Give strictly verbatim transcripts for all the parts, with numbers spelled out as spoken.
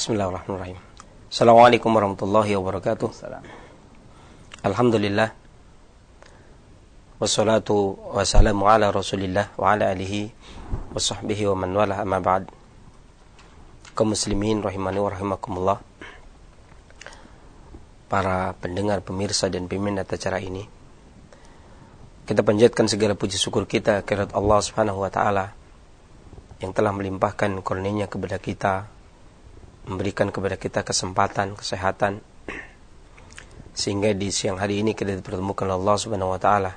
Bismillahirrahmanirrahim. Assalamualaikum warahmatullahi wabarakatuh. Alhamdulillah. Wassalatu wassalamu ala rasulillah wa ala alihi wa sahbihi wa man wala amma ba'd. Kaum muslimin rahimani wa rahimakumullah. Para pendengar, pemirsa dan peminat acara ini, kita panjatkan segala puji syukur kita kepada Allah Subhanahu wa taala yang telah melimpahkan karunia kepada kita, memberikan kepada kita kesempatan, kesehatan, sehingga di siang hari ini kita dipertemukan oleh Allah Subhanahu wa taala.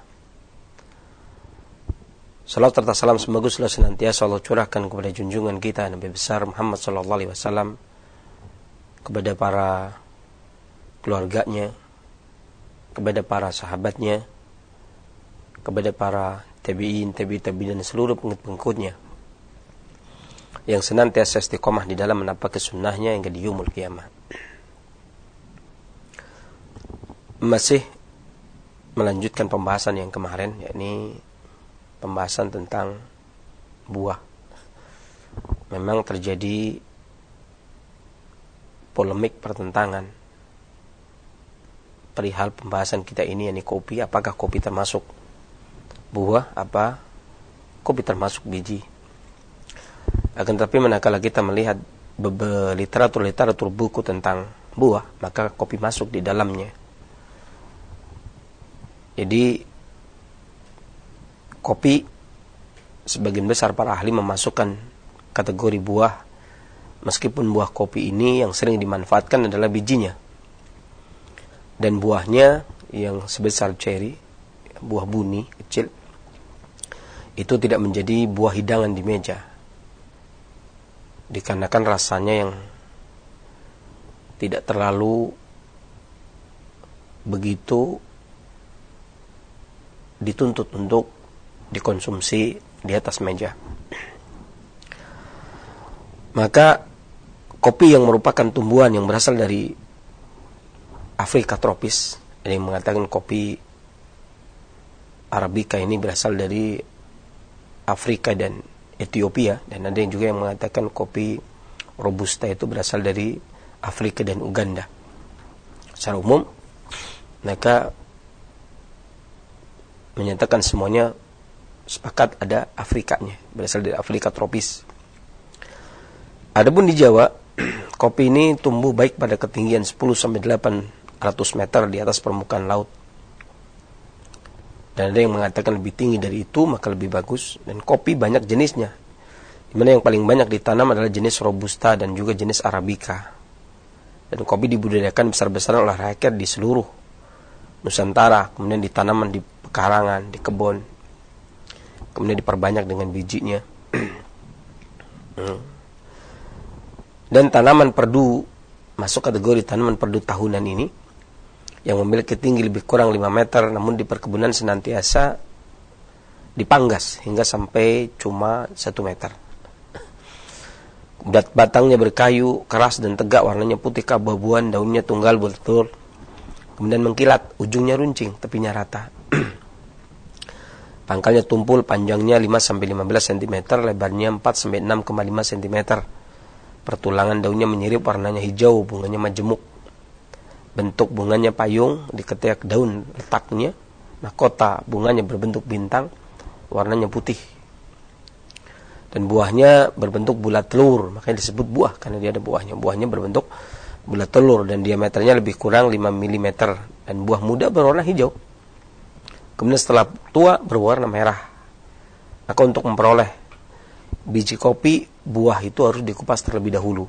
Salam serta salam semoga senantiasa Allah curahkan kepada junjungan kita Nabi besar Muhammad sallallahu alaihi wasallam, kepada para keluarganya, kepada para sahabatnya, kepada para tabi'in, tabi'i tabi'in dan seluruh pengikut-pengikutnya yang senantiasa istiqomah di dalam menapaki sunnahnya hingga di yaumul qiyamah. Masih melanjutkan pembahasan yang kemarin, yakni pembahasan tentang buah. Memang terjadi polemik pertentangan perihal pembahasan kita ini, yakni kopi. Apakah kopi termasuk buah, apa kopi termasuk biji? Akan tetapi manakala kita melihat literatur-literatur buku tentang buah, maka kopi masuk di dalamnya. Jadi kopi sebagian besar para ahli memasukkan kategori buah, meskipun buah kopi ini yang sering dimanfaatkan adalah bijinya. Dan buahnya yang sebesar ceri, buah buni kecil, itu tidak menjadi buah hidangan di meja, dikarenakan rasanya yang tidak terlalu begitu dituntut untuk dikonsumsi di atas meja. Maka kopi yang merupakan tumbuhan yang berasal dari Afrika tropis, ada yang mengatakan kopi Arabica ini berasal dari Afrika dan Ethiopia, dan ada yang juga yang mengatakan kopi Robusta itu berasal dari Afrika dan Uganda. Secara umum mereka menyatakan semuanya sepakat ada Afrikanya, berasal dari Afrika tropis. Adapun di Jawa, kopi ini tumbuh baik pada ketinggian sepuluh sampai delapan ratus meter di atas permukaan laut. Dan ada yang mengatakan lebih tinggi dari itu maka lebih bagus. Dan kopi banyak jenisnya, dimana yang paling banyak ditanam adalah jenis Robusta dan juga jenis Arabica. Dan kopi dibudidayakan besar-besaran oleh rakyat di seluruh Nusantara, kemudian ditanaman di pekarangan, di kebun, kemudian diperbanyak dengan bijinya. Dan tanaman perdu masuk kategori tanaman perdu tahunan ini, yang memiliki tinggi lebih kurang lima meter, namun di perkebunan senantiasa dipanggas hingga sampai cuma satu meter. Batangnya berkayu, keras dan tegak, warnanya putih keabu-abuan, daunnya tunggal bertelur, kemudian mengkilat, ujungnya runcing, tepinya rata. Pangkalnya tumpul, panjangnya lima sampai lima belas sentimeter, lebarnya empat sampai enam koma lima sentimeter. Pertulangan daunnya menyirip, warnanya hijau, bunganya majemuk. Bentuk bunganya payung, di ketiak daun letaknya mahkota, bunganya berbentuk bintang, warnanya putih. Dan buahnya berbentuk bulat telur, makanya disebut buah karena dia ada buahnya. Buahnya berbentuk bulat telur dan diameternya lebih kurang lima milimeter, dan buah muda berwarna hijau. Kemudian setelah tua berwarna merah. Maka untuk memperoleh biji kopi, buah itu harus dikupas terlebih dahulu.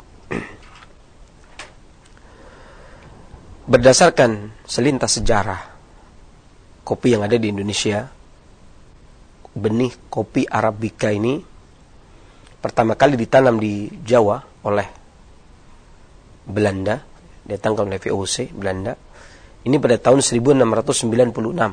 Berdasarkan selintas sejarah kopi yang ada di Indonesia, benih kopi Arabica ini pertama kali ditanam di Jawa oleh Belanda, datangkan oleh V O C Belanda. Ini pada tahun seribu enam ratus sembilan puluh enam.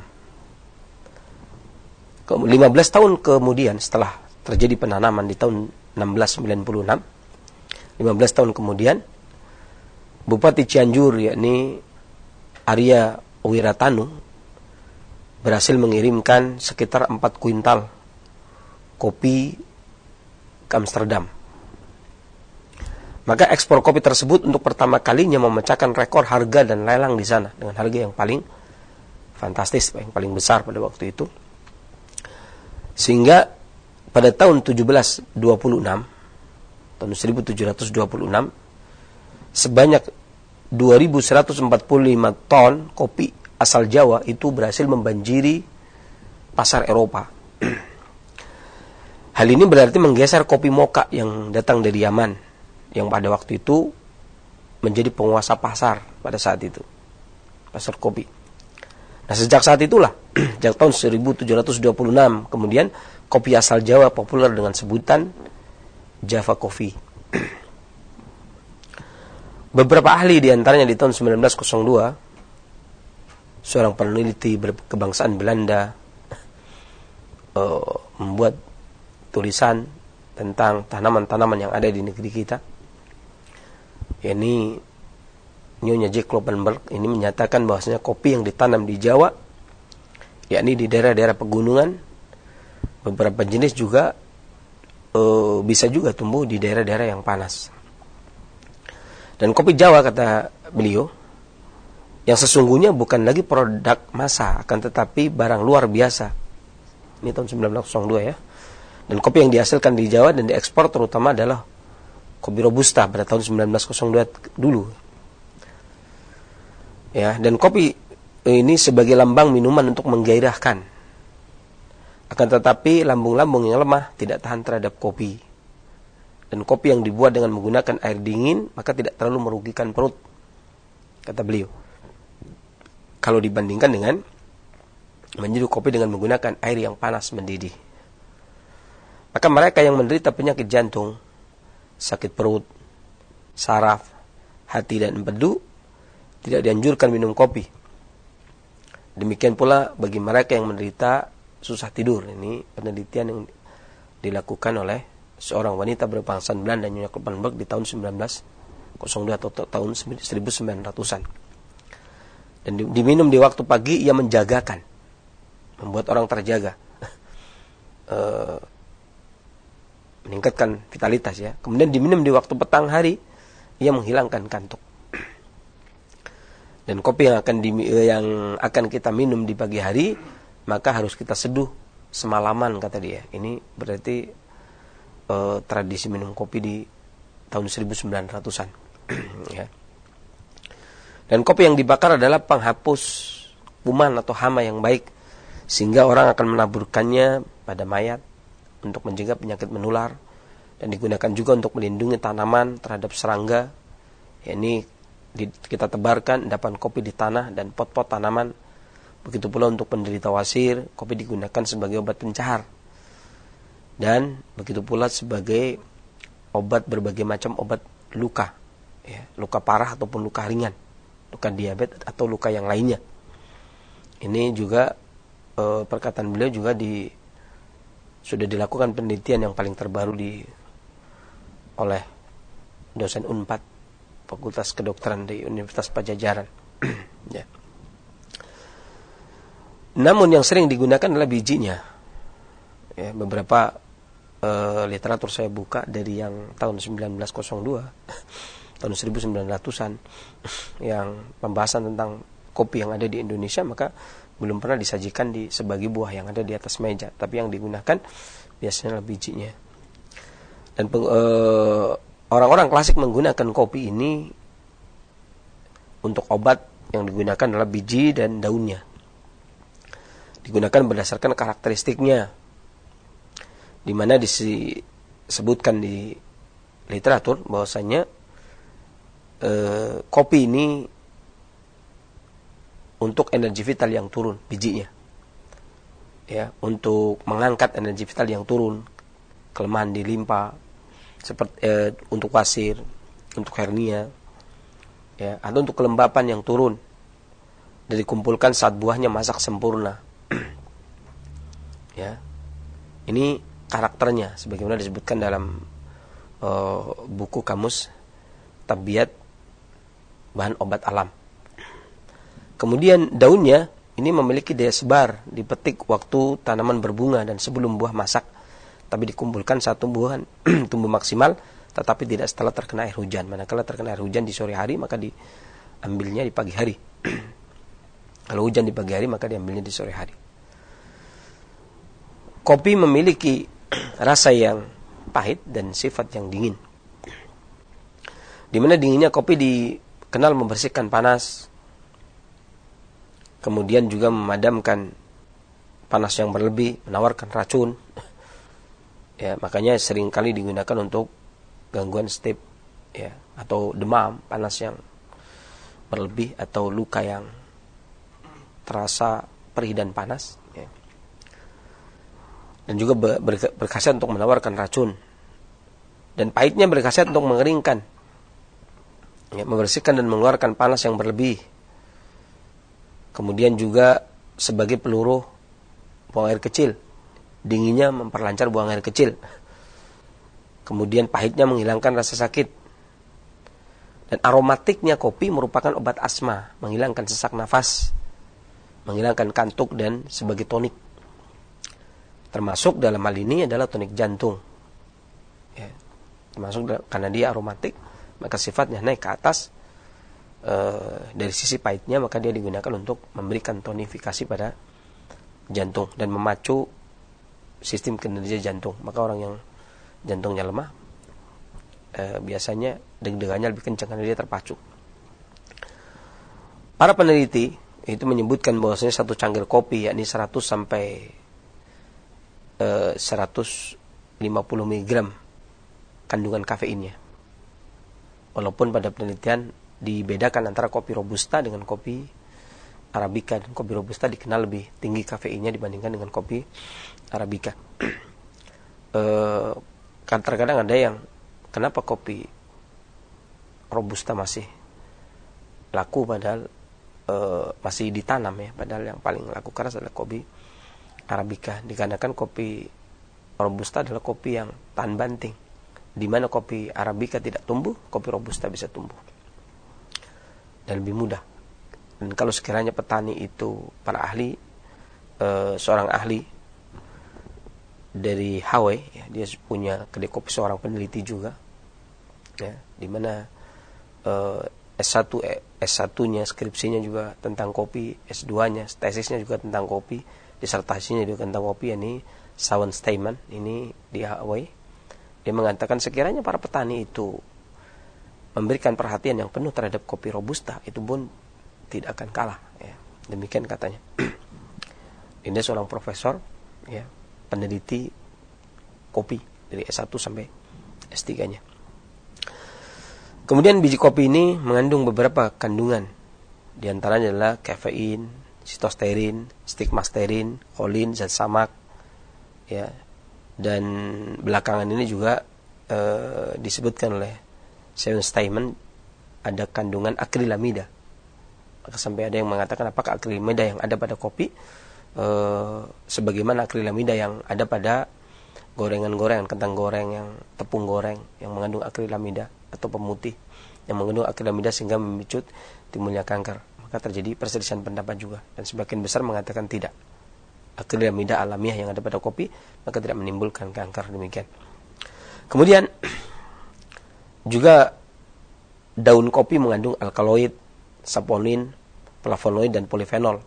lima belas tahun kemudian setelah terjadi penanaman di tahun enam belas sembilan puluh enam, lima belas tahun kemudian Bupati Cianjur, yakni Arya Wiratanu, berhasil mengirimkan sekitar empat kuintal kopi ke Amsterdam. Maka ekspor kopi tersebut untuk pertama kalinya memecahkan rekor harga dan lelang di sana dengan harga yang paling fantastis, yang paling besar pada waktu itu. Sehingga pada tahun tujuh belas dua puluh enam, tahun seribu tujuh ratus dua puluh enam, sebanyak dua ribu seratus empat puluh lima ton kopi asal Jawa itu berhasil membanjiri pasar Eropa. Hal ini berarti menggeser kopi moka yang datang dari Yaman, yang pada waktu itu menjadi penguasa pasar pada saat itu, pasar kopi. Nah, sejak saat itulah, sejak tahun seribu tujuh ratus dua puluh enam, kemudian kopi asal Jawa populer dengan sebutan Java Coffee. Beberapa ahli diantaranya di tahun seribu sembilan ratus dua, seorang peneliti berkebangsaan Belanda uh, membuat tulisan tentang tanaman-tanaman yang ada di negeri kita. Ini Nyonya Jack Kloppenberg ini menyatakan bahwasanya kopi yang ditanam di Jawa, yakni di daerah-daerah pegunungan, beberapa jenis juga e, bisa juga tumbuh di daerah-daerah yang panas. Dan kopi Jawa, kata beliau, yang sesungguhnya bukan lagi produk massa, akan tetapi barang luar biasa. Ini tahun seribu sembilan ratus dua ya. Dan kopi yang dihasilkan di Jawa dan diekspor terutama adalah kopi Robusta pada tahun seribu sembilan ratus dua dulu. Ya, dan kopi ini sebagai lambang minuman untuk menggairahkan. Akan tetapi lambung-lambung yang lemah tidak tahan terhadap kopi. Dan kopi yang dibuat dengan menggunakan air dingin maka tidak terlalu merugikan perut, kata beliau, kalau dibandingkan dengan menyeduh kopi dengan menggunakan air yang panas mendidih. Maka mereka yang menderita penyakit jantung, sakit perut, saraf, hati dan empedu tidak dianjurkan minum kopi. Demikian pula bagi mereka yang menderita susah tidur. Ini penelitian yang dilakukan oleh seorang wanita berkebangsaan Belanda, Nyonya Kloppenberg, di tahun seribu sembilan ratus dua atau tahun seribu sembilan ratusan. Dan diminum di waktu pagi, ia menjagakan, membuat orang terjaga, e, meningkatkan vitalitas ya. Kemudian diminum di waktu petang hari, ia menghilangkan kantuk. Dan kopi yang akan di, yang akan kita minum di pagi hari, maka harus kita seduh semalaman, kata dia. Ini berarti e, tradisi minum kopi di tahun seribu sembilan ratusan. Ya. Dan kopi yang dibakar adalah penghapus kuman atau hama yang baik, sehingga orang akan menaburkannya pada mayat untuk mencegah penyakit menular, dan digunakan juga untuk melindungi tanaman terhadap serangga. Ya, ini di, kita tebarkan endapan kopi di tanah dan pot-pot tanaman. Begitu pula untuk penderita wasir, kopi digunakan sebagai obat pencahar, dan begitu pula sebagai obat berbagai macam obat luka, ya, luka parah ataupun luka ringan, luka diabetes atau luka yang lainnya. Ini juga e, perkataan beliau juga di sudah dilakukan penelitian yang paling terbaru di oleh dosen Unpad Fakultas Kedokteran di Universitas Pajajaran. Ya. Namun yang sering digunakan adalah bijinya. Ya, beberapa e, literatur saya buka dari yang tahun seribu sembilan ratus dua, tahun seribu sembilan ratusan, yang pembahasan tentang kopi yang ada di Indonesia, maka belum pernah disajikan di sebagai buah yang ada di atas meja, tapi yang digunakan biasanya adalah bijinya. Dan e, orang-orang klasik menggunakan kopi ini untuk obat, yang digunakan adalah biji dan daunnya. Digunakan berdasarkan karakteristiknya, di mana disebutkan di literatur bahwasanya e, kopi ini untuk energi vital yang turun, bijinya, ya, untuk mengangkat energi vital yang turun, kelemahan di limpa, seperti e, untuk wasir, untuk hernia, ya, atau untuk kelembapan yang turun, dan dikumpulkan saat buahnya masak sempurna. Ya, ini karakternya sebagaimana disebutkan dalam uh, buku kamus Tabiat Bahan Obat Alam. Kemudian daunnya ini memiliki daya sebar, dipetik waktu tanaman berbunga dan sebelum buah masak, tapi dikumpulkan saat tumbuhan tumbuh maksimal tetapi tidak setelah terkena air hujan. Manakala terkena air hujan di sore hari, maka diambilnya di pagi hari. Kalau hujan di pagi hari, maka diambilnya di sore hari. Kopi memiliki rasa yang pahit dan sifat yang dingin. Di mana dinginnya kopi dikenal membersihkan panas, kemudian juga memadamkan panas yang berlebih, menawarkan racun. Ya, makanya seringkali digunakan untuk gangguan stip, ya, atau demam, panas yang berlebih, atau luka yang terasa perih dan panas, ya. Dan juga ber- berkhasiat untuk menawarkan racun. Dan pahitnya berkhasiat untuk mengeringkan, ya, membersihkan dan mengeluarkan panas yang berlebih. Kemudian juga sebagai peluru buang air kecil. Dinginnya memperlancar buang air kecil. Kemudian pahitnya menghilangkan rasa sakit. Dan aromatiknya kopi merupakan obat asma, menghilangkan sesak nafas, menghilangkan kantuk, dan sebagai tonik. Termasuk dalam hal ini adalah tonik jantung. Ya, termasuk karena dia aromatik, maka sifatnya naik ke atas. E, dari sisi pahitnya, maka dia digunakan untuk memberikan tonifikasi pada jantung dan memacu sistem kinerja jantung. Maka orang yang jantungnya lemah, e, biasanya deg-degannya lebih kencang karena dia terpacu. Para peneliti itu menyebutkan bahwasanya satu cangkir kopi, yakni seratus sampai e, seratus lima puluh miligram kandungan kafeinnya. Walaupun pada penelitian dibedakan antara kopi robusta dengan kopi arabica, dan kopi robusta dikenal lebih tinggi kafeinnya dibandingkan dengan kopi arabica. E, kan terkadang ada yang, kenapa kopi robusta masih laku padahal e, masih ditanam, ya, padahal yang paling laku keras adalah kopi arabica. Dikarenakan kopi robusta adalah kopi yang tahan banting, di mana kopi arabica tidak tumbuh, kopi robusta bisa tumbuh dan lebih mudah. Dan kalau sekiranya petani itu para ahli, e, seorang ahli dari Hawaii, ya, dia punya kedai kopi, seorang peneliti juga, ya, di mana uh, S satu S satu-nya skripsinya juga tentang kopi, S dua-nya tesisnya juga tentang kopi, disertasinya juga tentang kopi, ini Shawn Steinman, ini di Hawaii. Dia mengatakan sekiranya para petani itu memberikan perhatian yang penuh terhadap kopi robusta, itu pun tidak akan kalah, ya. Demikian katanya. Ini seorang profesor, ya, peneliti kopi dari S satu sampai S tiga-nya. Kemudian biji kopi ini mengandung beberapa kandungan. Di antaranya adalah kafein, sitosterin, stigmasterin, kolin, zat samak, ya. Dan belakangan ini juga e, disebutkan oleh Shawn Steinman ada kandungan akrilamida. Maka sampai ada yang mengatakan apakah akrilamida yang ada pada kopi Uh, sebagaimana akrilamida yang ada pada gorengan-gorengan, kentang goreng, yang tepung goreng yang mengandung akrilamida, atau pemutih yang mengandung akrilamida sehingga memicu timbulnya kanker. Maka terjadi perselisihan pendapat juga, dan sebagian besar mengatakan tidak, akrilamida alamiah yang ada pada kopi maka tidak menimbulkan kanker. Demikian. Kemudian juga daun kopi mengandung alkaloid, saponin, flavonoid, dan polifenol.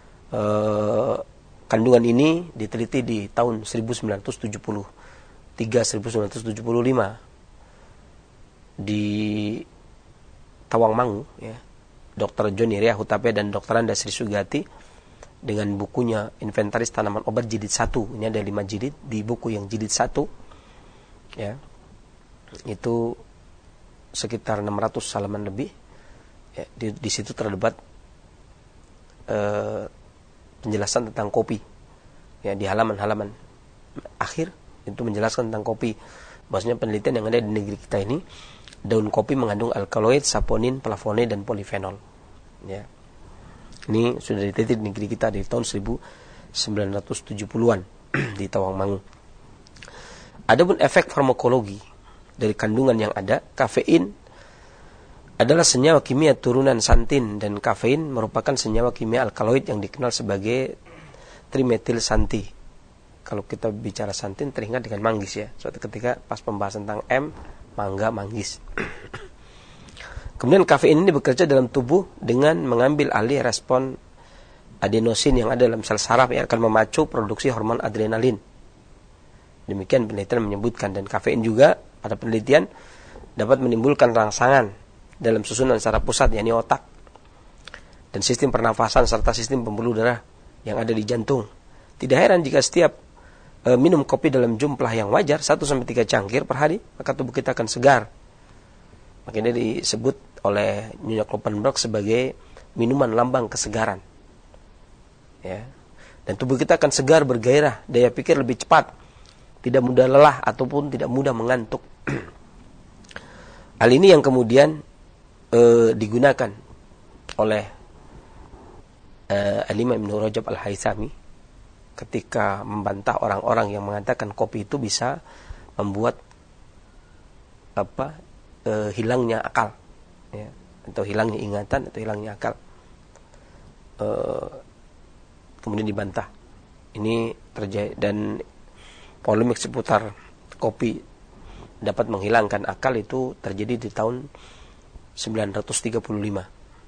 Uh, kandungan ini diteliti di tahun seribu sembilan ratus tujuh puluh tiga sampai seribu sembilan ratus tujuh puluh lima di Tawangmangu, ya. Dokter John Iria Hutape dan Dokter Anda Sri Sugati dengan bukunya Inventaris Tanaman Obat jilid satu. Ini ada lima jilid. Di buku yang jilid satu, ya, itu sekitar enam ratus halaman lebih, ya. Di, di situ terdapat uh, penjelasan tentang kopi, ya. Di halaman-halaman akhir itu menjelaskan tentang kopi, bahwasanya penelitian yang ada di negeri kita ini, daun kopi mengandung alkaloid, saponin, flavonoid, dan polifenol, ya. Ini sudah diteliti di negeri kita di tahun seribu sembilan ratus tujuh puluhan di Tawangmangu. Adapun efek farmakologi dari kandungan yang ada, kafein adalah senyawa kimia turunan santin, dan kafein merupakan senyawa kimia alkaloid yang dikenal sebagai trimetil santi. Kalau kita bicara santin teringat dengan manggis, ya. Suatu ketika pas pembahasan tentang M, mangga, manggis. Kemudian kafein ini bekerja dalam tubuh dengan mengambil alih respon adenosin yang ada dalam sel saraf yang akan memacu produksi hormon adrenalin. Demikian penelitian menyebutkan, dan kafein juga pada penelitian dapat menimbulkan rangsangan dalam susunan saraf pusat, yakni otak, dan sistem pernafasan serta sistem pembuluh darah yang ada di jantung. Tidak heran jika setiap e, minum kopi dalam jumlah yang wajar satu sampai tiga cangkir per hari, maka tubuh kita akan segar. Makanya disebut oleh Nyonya Kloppenburg sebagai minuman lambang kesegaran. Ya. Dan tubuh kita akan segar, bergairah, daya pikir lebih cepat, tidak mudah lelah ataupun tidak mudah mengantuk. Hal ini yang kemudian e, digunakan oleh e, Al-Imam Ibnu Rajab Al-Haythami ketika membantah orang-orang yang mengatakan kopi itu bisa membuat apa e, hilangnya akal, ya, atau hilangnya ingatan atau hilangnya akal. E, kemudian dibantah. Ini terjadi, dan polemik seputar kopi dapat menghilangkan akal itu terjadi di tahun sembilan ratus tiga puluh lima.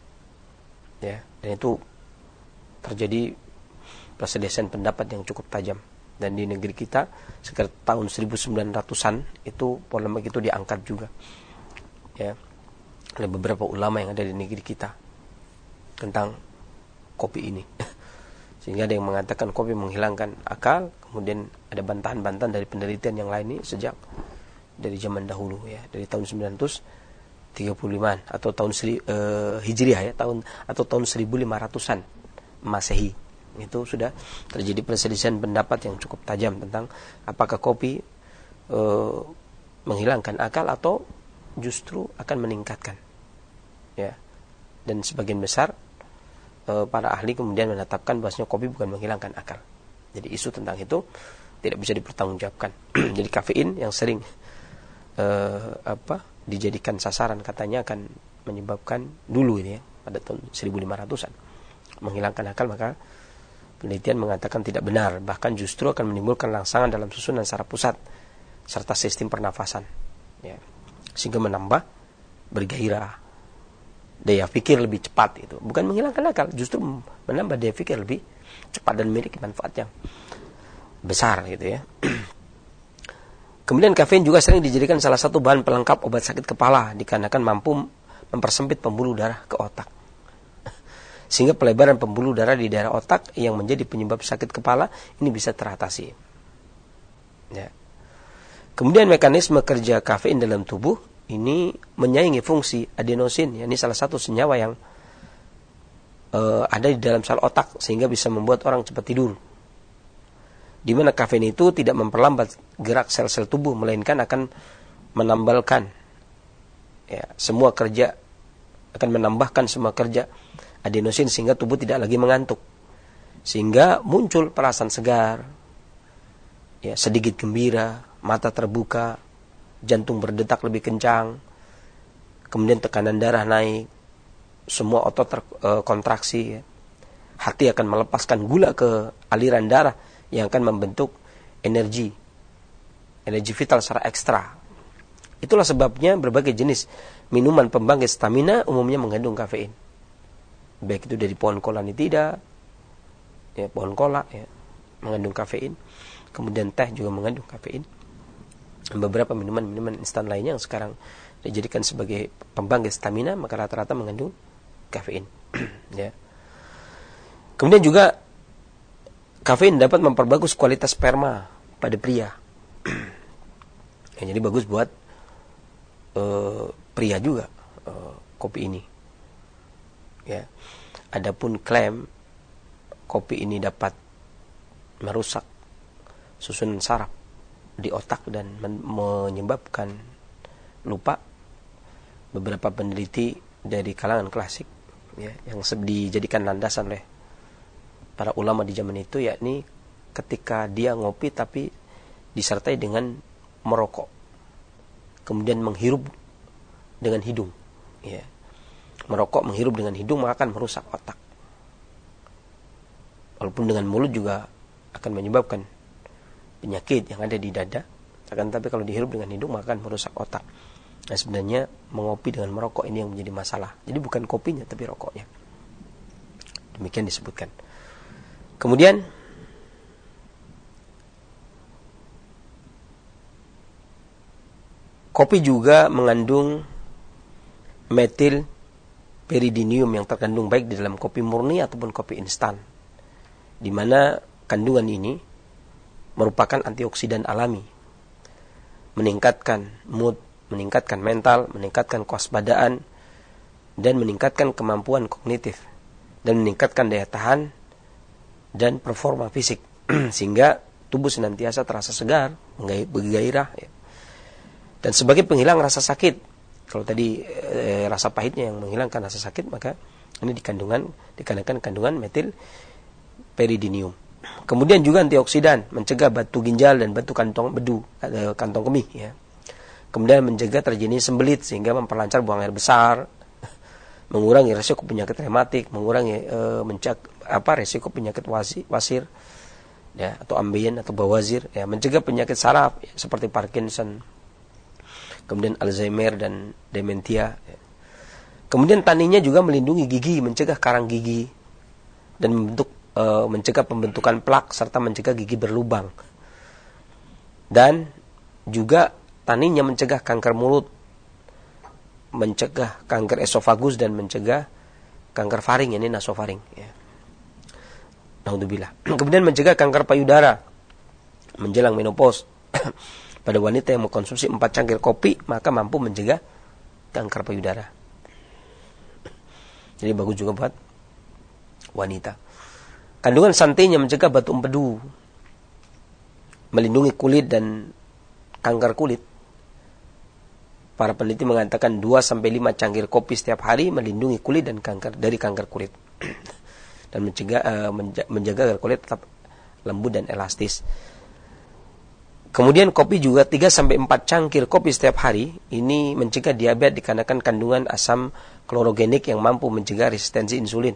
Ya, dan itu terjadi perselisihan pendapat yang cukup tajam. Dan di negeri kita sekitar tahun seribu sembilan ratusan itu polemik itu diangkat juga. Ya, oleh beberapa ulama yang ada di negeri kita tentang kopi ini. Sehingga ada yang mengatakan kopi menghilangkan akal, kemudian ada bantahan-bantahan dari penelitian yang lain ini sejak dari zaman dahulu, ya, dari tahun sembilan ratus tiga puluh lima atau tahun seri, uh, Hijriah, ya, tahun atau tahun seribu lima ratusan Masehi. Itu sudah terjadi perselisihan pendapat yang cukup tajam tentang apakah kopi uh, menghilangkan akal atau justru akan meningkatkan. Ya. Dan sebagian besar uh, para ahli kemudian menetapkan bahwasanya kopi bukan menghilangkan akal. Jadi isu tentang itu tidak bisa dipertanggungjawabkan. Jadi kafein yang sering Uh, apa dijadikan sasaran katanya akan menyebabkan dulu ini, ya, pada tahun seribu lima ratusan menghilangkan akal, maka penelitian mengatakan tidak benar, bahkan justru akan menimbulkan rangsangan dalam susunan saraf pusat serta sistem pernafasan, ya, sehingga menambah bergairah, daya pikir lebih cepat. Itu bukan menghilangkan akal, justru menambah daya pikir lebih cepat dan memiliki manfaat yang besar, gitu, ya. Kemudian kafein juga sering dijadikan salah satu bahan pelengkap obat sakit kepala dikarenakan mampu mempersempit pembuluh darah ke otak. Sehingga pelebaran pembuluh darah di daerah otak yang menjadi penyebab sakit kepala ini bisa teratasi. Ya. Kemudian mekanisme kerja kafein dalam tubuh ini menyaingi fungsi adenosin. Ya, ini salah satu senyawa yang uh, ada di dalam sel otak sehingga bisa membuat orang cepat tidur. Di mana kafein itu tidak memperlambat gerak sel-sel tubuh, melainkan akan menambalkan, ya, semua kerja, akan menambahkan semua kerja adenosin sehingga tubuh tidak lagi mengantuk, sehingga muncul perasaan segar, ya, sedikit gembira, mata terbuka, jantung berdetak lebih kencang, kemudian tekanan darah naik, semua otot terkontraksi, ya. Hati akan melepaskan gula ke aliran darah yang akan membentuk energi, energi vital secara ekstra. Itulah sebabnya berbagai jenis minuman pembangkit stamina umumnya mengandung kafein. Baik itu dari pohon kolanitida, ya, pohon kola, ya, mengandung kafein. Kemudian teh juga mengandung kafein. Beberapa minuman-minuman instan lainnya yang sekarang dijadikan sebagai pembangkit stamina, maka rata-rata mengandung kafein. Ya. Kemudian juga kafein dapat memperbagus kualitas sperma pada pria. Ya, jadi bagus buat uh, pria juga uh, kopi ini. Ya. Adapun klaim kopi ini dapat merusak susunan saraf di otak dan men- menyebabkan lupa, beberapa peneliti dari kalangan klasik, ya, yang dijadikan landasan oleh para ulama di zaman itu, yakni ketika dia ngopi tapi disertai dengan merokok, kemudian menghirup dengan hidung, ya. Merokok menghirup dengan hidung maka akan merusak otak. Walaupun dengan mulut juga akan menyebabkan penyakit yang ada di dada, akan tapi kalau dihirup dengan hidung maka akan merusak otak. Nah, sebenarnya mengopi dengan merokok ini yang menjadi masalah. Jadi bukan kopinya tapi rokoknya. Demikian disebutkan. Kemudian kopi juga mengandung metil peridinium yang terkandung baik di dalam kopi murni ataupun kopi instan, di mana kandungan ini merupakan antioksidan alami, meningkatkan mood, meningkatkan mental, meningkatkan kewaspadaan, dan meningkatkan kemampuan kognitif, dan meningkatkan daya tahan dan performa fisik, sehingga tubuh senantiasa terasa segar, bergairah, ya. Dan sebagai penghilang rasa sakit. Kalau tadi e, rasa pahitnya yang menghilangkan rasa sakit, maka ini dikandungan dikarenakan kandungan metil peridinium. Kemudian juga antioksidan, mencegah batu ginjal dan batu kantong bedu, e, kantong kemih, ya. Kemudian mencegah terjadinya sembelit sehingga memperlancar buang air besar, mengurangi risiko penyakit rematik, mengurangi e, mencak apa risiko penyakit wasi, wasir, ya, atau ambien atau bawazir, ya, mencegah penyakit saraf, ya, seperti Parkinson, kemudian Alzheimer dan dementia. Kemudian taninya juga melindungi gigi, mencegah karang gigi, dan membentuk, e, mencegah pembentukan plak serta mencegah gigi berlubang. Dan juga taninya mencegah kanker mulut, mencegah kanker esofagus, dan mencegah kanker faring, ini nasofaring, ya. Naudzubillah. Kemudian mencegah kanker payudara menjelang menopause. Pada wanita yang mengkonsumsi empat cangkir kopi, maka mampu mencegah kanker payudara. Jadi bagus juga buat wanita. Kandungan santainya mencegah batu empedu, melindungi kulit dan kanker kulit. Para peneliti mengatakan dua sampai lima cangkir kopi setiap hari melindungi kulit dan kanker dari kanker kulit. Dan mencegah uh, menjaga agar kulit tetap lembut dan elastis. Kemudian kopi juga tiga sampai empat cangkir kopi setiap hari ini mencegah diabetes dikarenakan kandungan asam klorogenik yang mampu mencegah resistensi insulin.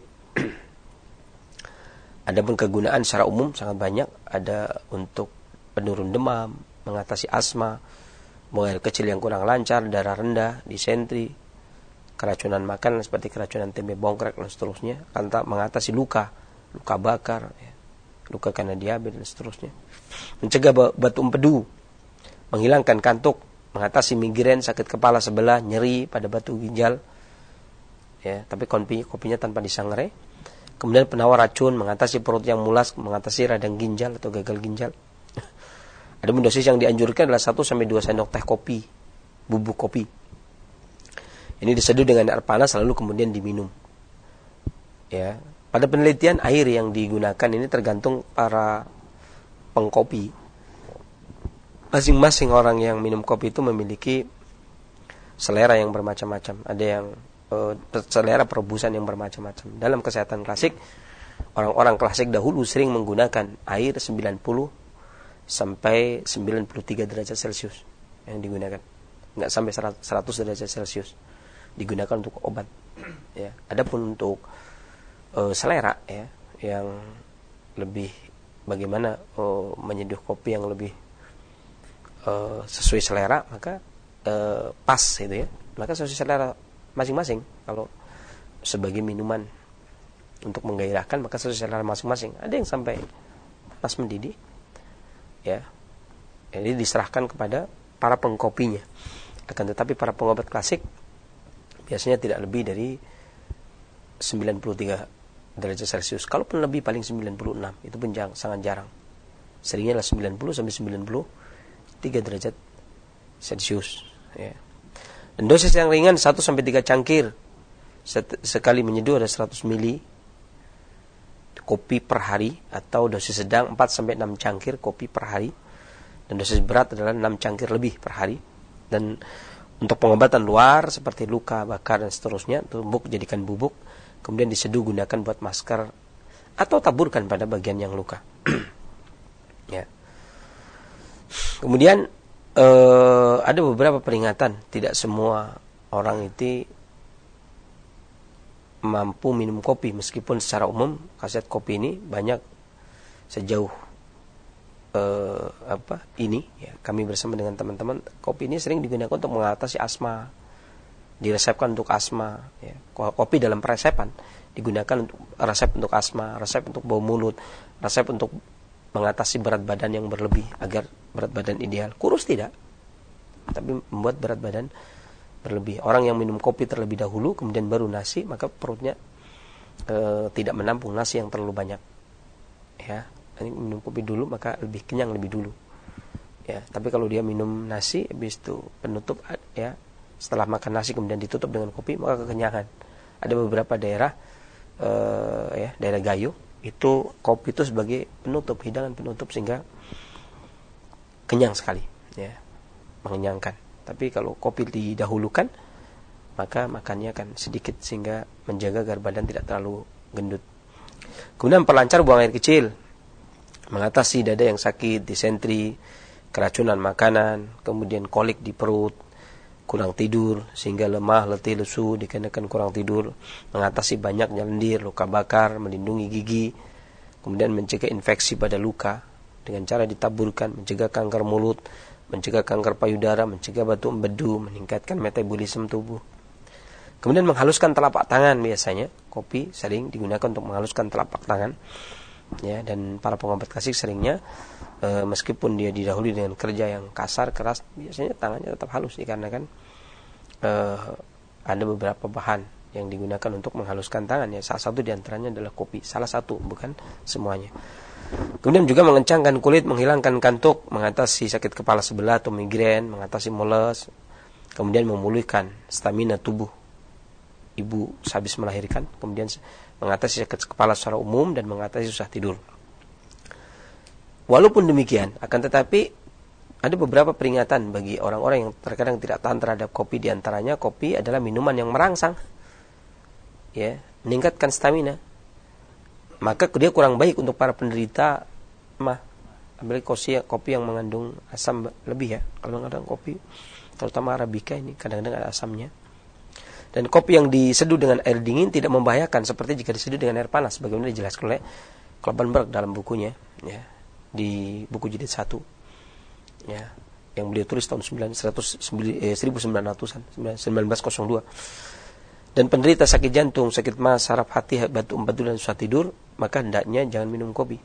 Adapun kegunaan secara umum sangat banyak, ada untuk penurun demam, mengatasi asma, buang air kecil yang kurang lancar, darah rendah, disentri, keracunan makanan seperti keracunan tempe bongkrek dan seterusnya, serta mengatasi luka, luka bakar, ya, luka karena diabetes dan seterusnya. Mencegah batu empedu, menghilangkan kantuk, mengatasi migrain, sakit kepala sebelah, nyeri pada batu ginjal, ya, tapi kopi, kopinya tanpa disangrai. Kemudian penawar racun, mengatasi perut yang mulas, mengatasi radang ginjal atau gagal ginjal. Ada dosis yang dianjurkan adalah satu sampai dua sendok teh kopi, bubuk kopi. Ini diseduh dengan air panas lalu kemudian diminum. Ya, pada penelitian air yang digunakan ini tergantung para pengkopi. Masing-masing orang yang minum kopi itu memiliki selera yang bermacam-macam. Ada yang uh, selera perebusan yang bermacam-macam. Dalam kesehatan klasik, orang-orang klasik dahulu sering menggunakan air sembilan puluh sampai sembilan puluh tiga derajat Celcius yang digunakan. Enggak sampai seratus derajat Celcius digunakan untuk obat. Ya, adapun untuk uh, selera, ya, yang lebih bagaimana uh, menyeduh kopi yang lebih uh, sesuai selera, maka uh, pas gitu, ya. Maka sesuai selera masing-masing. Kalau sebagai minuman untuk menggairahkan, maka sesuai selera masing-masing. Ada yang sampai panas mendidih, ya. Jadi diserahkan kepada para pengkopinya. Akan tetapi para pengobat klasik biasanya tidak lebih dari sembilan puluh tiga derajat Celcius. Kalaupun lebih paling sembilan puluh enam, itu pun jarang, sangat jarang. Seringnya adalah sembilan puluh sampai sembilan puluh tiga derajat Celcius, ya. Dan dosis yang ringan satu sampai tiga cangkir sekali menyeduh ada seratus mililiter kopi per hari, atau dosis sedang empat sampai enam cangkir kopi per hari, dan dosis berat adalah enam cangkir lebih per hari. Dan untuk pengobatan luar seperti luka bakar dan seterusnya, tumbuk jadikan bubuk, kemudian diseduh gunakan buat masker atau taburkan pada bagian yang luka. Ya. Kemudian eh, ada beberapa peringatan, tidak semua orang itu mampu minum kopi, meskipun secara umum khasiat kopi ini banyak sejauh eh, apa ini ya, kami bersama dengan teman-teman, kopi ini sering digunakan untuk mengatasi asma, diresepkan untuk asma ya. Kopi dalam peresepan digunakan untuk resep untuk asma, resep untuk bau mulut, resep untuk mengatasi berat badan yang berlebih agar berat badan ideal. Kurus tidak, tapi membuat berat badan berlebih. Orang yang minum kopi terlebih dahulu kemudian baru nasi, maka perutnya e, tidak menampung nasi yang terlalu banyak. Ya, ini minum kopi dulu maka lebih kenyang lebih dulu. Ya, tapi kalau dia minum nasi habis itu penutup ya, setelah makan nasi kemudian ditutup dengan kopi, maka kekenyangan. Ada beberapa daerah e, ya, daerah Gayo itu kopi itu sebagai penutup, hidangan penutup sehingga kenyang sekali, ya, mengenyangkan. Tapi kalau kopi didahulukan, maka makannya akan sedikit sehingga menjaga agar badan tidak terlalu gendut. Kemudian perlancar buang air kecil, mengatasi dada yang sakit, disentri, keracunan makanan, kemudian kolik di perut, kurang tidur sehingga lemah, letih, lesu dikarenakan kurang tidur, mengatasi banyaknya lendir, luka bakar, melindungi gigi, kemudian mencegah infeksi pada luka dengan cara ditaburkan, mencegah kanker mulut, mencegah kanker payudara, mencegah batu empedu, meningkatkan metabolisme tubuh. Kemudian menghaluskan telapak tangan, biasanya kopi sering digunakan untuk menghaluskan telapak tangan. Ya, dan para pengobat klasik seringnya e, meskipun dia didahului dengan kerja yang kasar, keras, biasanya tangannya tetap halus dikarenakan e, ada beberapa bahan yang digunakan untuk menghaluskan tangan. Ya, salah satu diantaranya adalah kopi. Salah satu, bukan semuanya. Kemudian juga mengencangkan kulit, menghilangkan kantuk, mengatasi sakit kepala sebelah atau migrain, mengatasi mules, kemudian memulihkan stamina tubuh ibu sehabis melahirkan, kemudian mengatasi sakit kepala secara umum dan mengatasi susah tidur. Walaupun demikian, akan tetapi ada beberapa peringatan bagi orang-orang yang terkadang tidak tahan terhadap kopi. Di antaranya kopi adalah minuman yang merangsang, ya, meningkatkan stamina. Maka dia kurang baik untuk para penderita mah, apalagi kopi, kopi yang mengandung asam lebih ya. Kalau kadang kopi, terutama Arabica ini kadang-kadang ada asamnya. Dan kopi yang diseduh dengan air dingin tidak membahayakan seperti jika diseduh dengan air panas, bagaimana dijelaskan oleh Kloppenberg dalam bukunya, ya, di buku jilid satu, ya, yang beliau tulis tahun seribu sembilan ratusan, seribu sembilan ratus dua. Dan penderita sakit jantung, sakit maag, saraf hati, batu empedu dan susah tidur, maka hendaknya jangan minum kopi.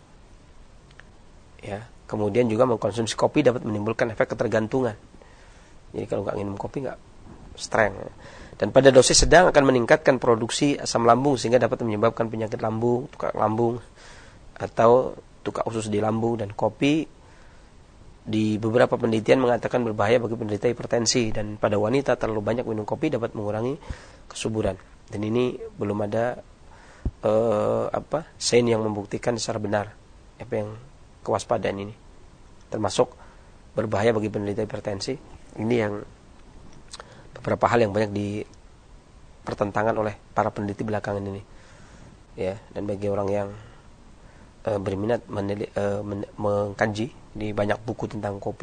Ya, kemudian juga mengkonsumsi kopi dapat menimbulkan efek ketergantungan. Jadi kalau nggak minum kopi nggak strength. Dan pada dosis sedang akan meningkatkan produksi asam lambung sehingga dapat menyebabkan penyakit lambung, tukak lambung, atau tukak usus di lambung. Dan kopi di beberapa penelitian mengatakan berbahaya bagi penderita hipertensi, dan pada wanita terlalu banyak minum kopi dapat mengurangi kesuburan. Dan ini belum ada uh, apa sains yang membuktikan secara benar apa yang kewaspadaan ini, termasuk berbahaya bagi penderita hipertensi. Ini yang beberapa hal yang banyak dipertentangkan oleh para peneliti belakangan ini, ya. Dan bagi orang yang e, berminat meneli, e, men, mengkaji di banyak buku tentang kopi,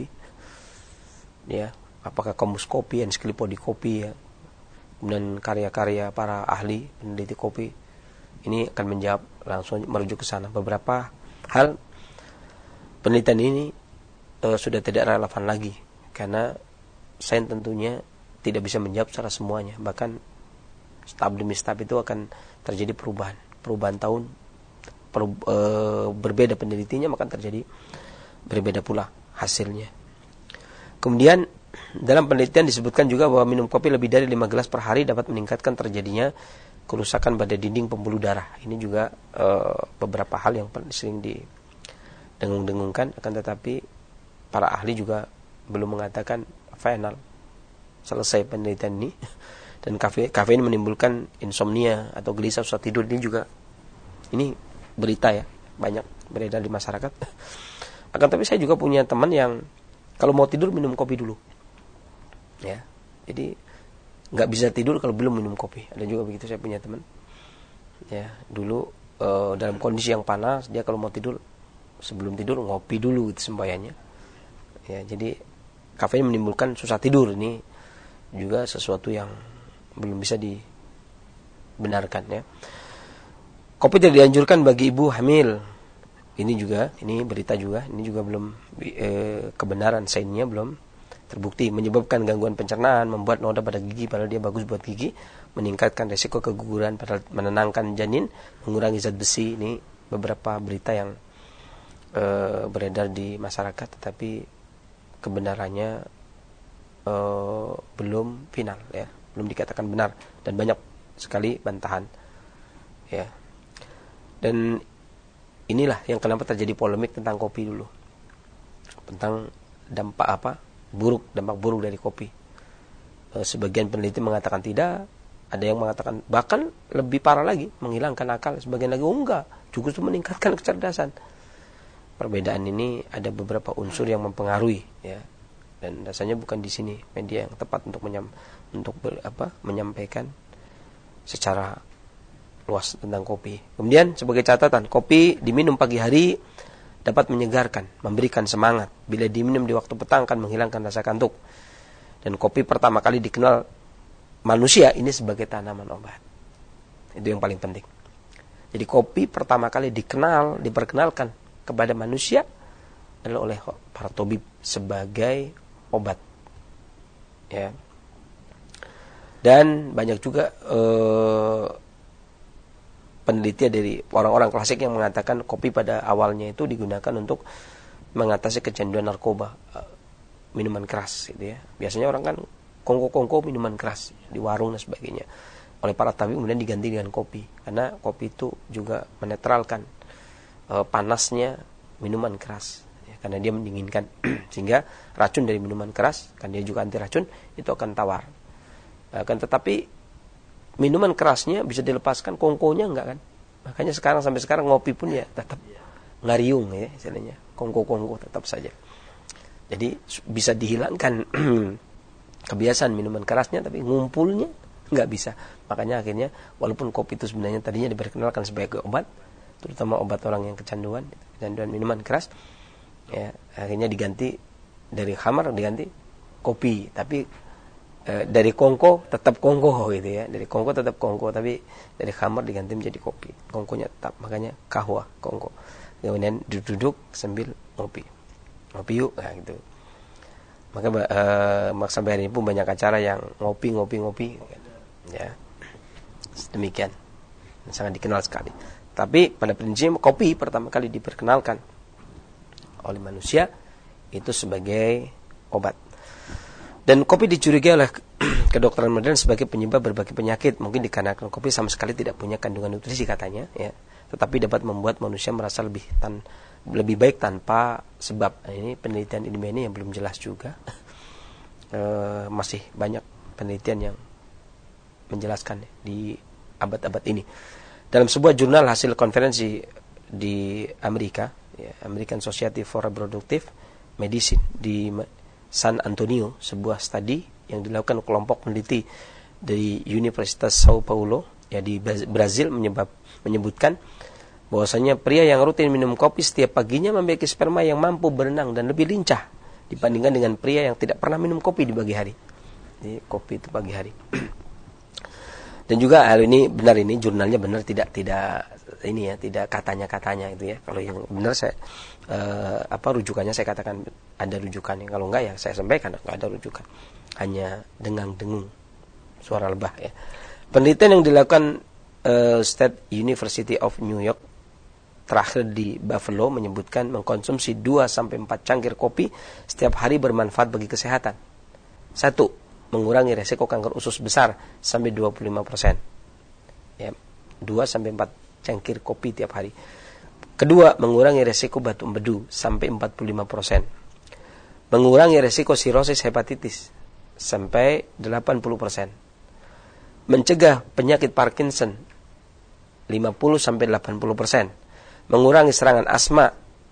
ya, apakah Kamus Kopi, Ensiklopedia Kopi, ya, kemudian karya-karya para ahli peneliti kopi, ini akan menjawab langsung merujuk ke sana. Beberapa hal penelitian ini e, sudah tidak relevan lagi karena sains tentunya tidak bisa menjawab secara semuanya. Bahkan tahap demi tahap itu akan terjadi perubahan. Perubahan tahun per, e, berbeda penelitinya, maka terjadi berbeda pula hasilnya. Kemudian dalam penelitian disebutkan juga bahwa minum kopi lebih dari lima gelas per hari dapat meningkatkan terjadinya kerusakan pada dinding pembuluh darah. Ini juga e, beberapa hal yang sering didengung-dengungkan, akan tetapi para ahli juga belum mengatakan final selesai penelitian ini. Dan kafein, kafein menimbulkan insomnia atau gelisah susah tidur. Ini juga ini berita ya, banyak beredar di masyarakat. Akan tapi saya juga punya teman yang kalau mau tidur minum kopi dulu, ya. Jadi nggak bisa tidur kalau belum minum kopi. Ada juga begitu, saya punya teman, ya, dulu e, dalam kondisi yang panas dia kalau mau tidur sebelum tidur ngopi dulu gitu sembahyangnya, ya. Jadi kafein menimbulkan susah tidur, ini juga sesuatu yang belum bisa dibenarkan, ya. Kopi tidak dianjurkan bagi ibu hamil, ini juga, ini berita juga, ini juga belum eh, kebenaran sainnya belum terbukti, menyebabkan gangguan pencernaan, membuat noda pada gigi padahal dia bagus buat gigi, meningkatkan resiko keguguran padahal menenangkan janin, mengurangi zat besi. Ini beberapa berita yang eh, beredar di masyarakat, tetapi kebenarannya eh, belum final ya, belum dikatakan benar, dan banyak sekali bantahan ya. Dan inilah yang kenapa terjadi polemik tentang kopi dulu, tentang dampak apa buruk, dampak buruk dari kopi. E, sebagian peneliti mengatakan tidak, ada yang mengatakan bahkan lebih parah lagi, menghilangkan akal. Sebagian lagi oh enggak, justru meningkatkan kecerdasan. Perbedaan ini ada beberapa unsur yang mempengaruhi ya, dan rasanya bukan di sini media yang tepat untuk menyam, untuk ber, apa, menyampaikan secara luas tentang kopi. Kemudian sebagai catatan, kopi diminum pagi hari dapat menyegarkan, memberikan semangat. Bila diminum di waktu petang akan menghilangkan rasa kantuk. Dan kopi pertama kali dikenal manusia ini sebagai tanaman obat. Itu yang paling penting. Jadi kopi pertama kali dikenal, diperkenalkan kepada manusia adalah oleh para tabib sebagai obat. Ya. Dan banyak juga eh, penelitian dari orang-orang klasik yang mengatakan kopi pada awalnya itu digunakan untuk mengatasi kecanduan narkoba, minuman keras gitu ya. Biasanya orang kan kongko-kongko minuman keras di warung dan sebagainya. Oleh para tabib kemudian diganti dengan kopi, karena kopi itu juga menetralkan e, panasnya minuman keras ya, karena dia mendinginkan sehingga racun dari minuman keras, kan dia juga anti racun, itu akan tawar. Akan tetapi minuman kerasnya bisa dilepaskan, kongkonya enggak kan. Makanya sekarang sampai sekarang ngopi pun ya tetap ngariung ya istilahnya, kongko-kongko tetap saja. Jadi bisa dihilangkan kebiasaan minuman kerasnya, tapi ngumpulnya enggak bisa. Makanya akhirnya walaupun kopi itu sebenarnya tadinya diperkenalkan sebagai obat, terutama obat orang yang kecanduan, kecanduan minuman keras, ya akhirnya diganti dari khamar diganti kopi, tapi dari kongko tetap kongko gitu ya, dari kongko tetap kongko, tapi dari khamar diganti menjadi kopi, kongkonya tetap, makanya kahwa kongko. Kemudian duduk sambil ngopi, ngopi yuk, nah gitu. Maka uh, maksa hari ini pun banyak acara yang ngopi ngopi ngopi, ya demikian, sangat dikenal sekali. Tapi pada prinsipnya kopi pertama kali diperkenalkan oleh manusia itu sebagai obat. Dan kopi dicurigai oleh kedokteran modern sebagai penyebab berbagai penyakit. Mungkin dikarenakan kopi sama sekali tidak punya kandungan nutrisi katanya, ya. Tetapi dapat membuat manusia merasa lebih tan lebih baik tanpa sebab. Nah, ini penelitian ilmiah ini yang belum jelas juga. E, masih banyak penelitian yang menjelaskan di abad-abad ini. Dalam sebuah jurnal hasil konferensi di Amerika, ya, American Society for Reproductive Medicine di San Antonio, sebuah studi yang dilakukan kelompok peneliti dari Universitas Sao Paulo ya di Brazil menyebab, menyebutkan bahwasanya pria yang rutin minum kopi setiap paginya memiliki sperma yang mampu berenang dan lebih lincah dibandingkan dengan pria yang tidak pernah minum kopi di pagi hari. Jadi kopi itu pagi hari. Dan juga hal ini benar, ini jurnalnya benar, tidak tidak ini ya, tidak katanya-katanya itu ya. Kalau yang benar saya eh, apa rujukannya saya katakan ada rujukannya. Kalau enggak ya saya sampaikan enggak ada rujukan. Hanya dengang-dengung suara lebah ya. Penelitian yang dilakukan eh, State University of New York terakhir di Buffalo menyebutkan mengkonsumsi dua sampai empat cangkir kopi setiap hari bermanfaat bagi kesehatan. Satu, mengurangi resiko kanker usus besar sampai dua puluh lima persen. Ya, dua sampai empat cangkir kopi tiap hari. Kedua, mengurangi resiko batu empedu sampai empat puluh lima persen. Mengurangi resiko sirosis hepatitis sampai delapan puluh persen. Mencegah penyakit Parkinson lima puluh sampai delapan puluh persen. Mengurangi serangan asma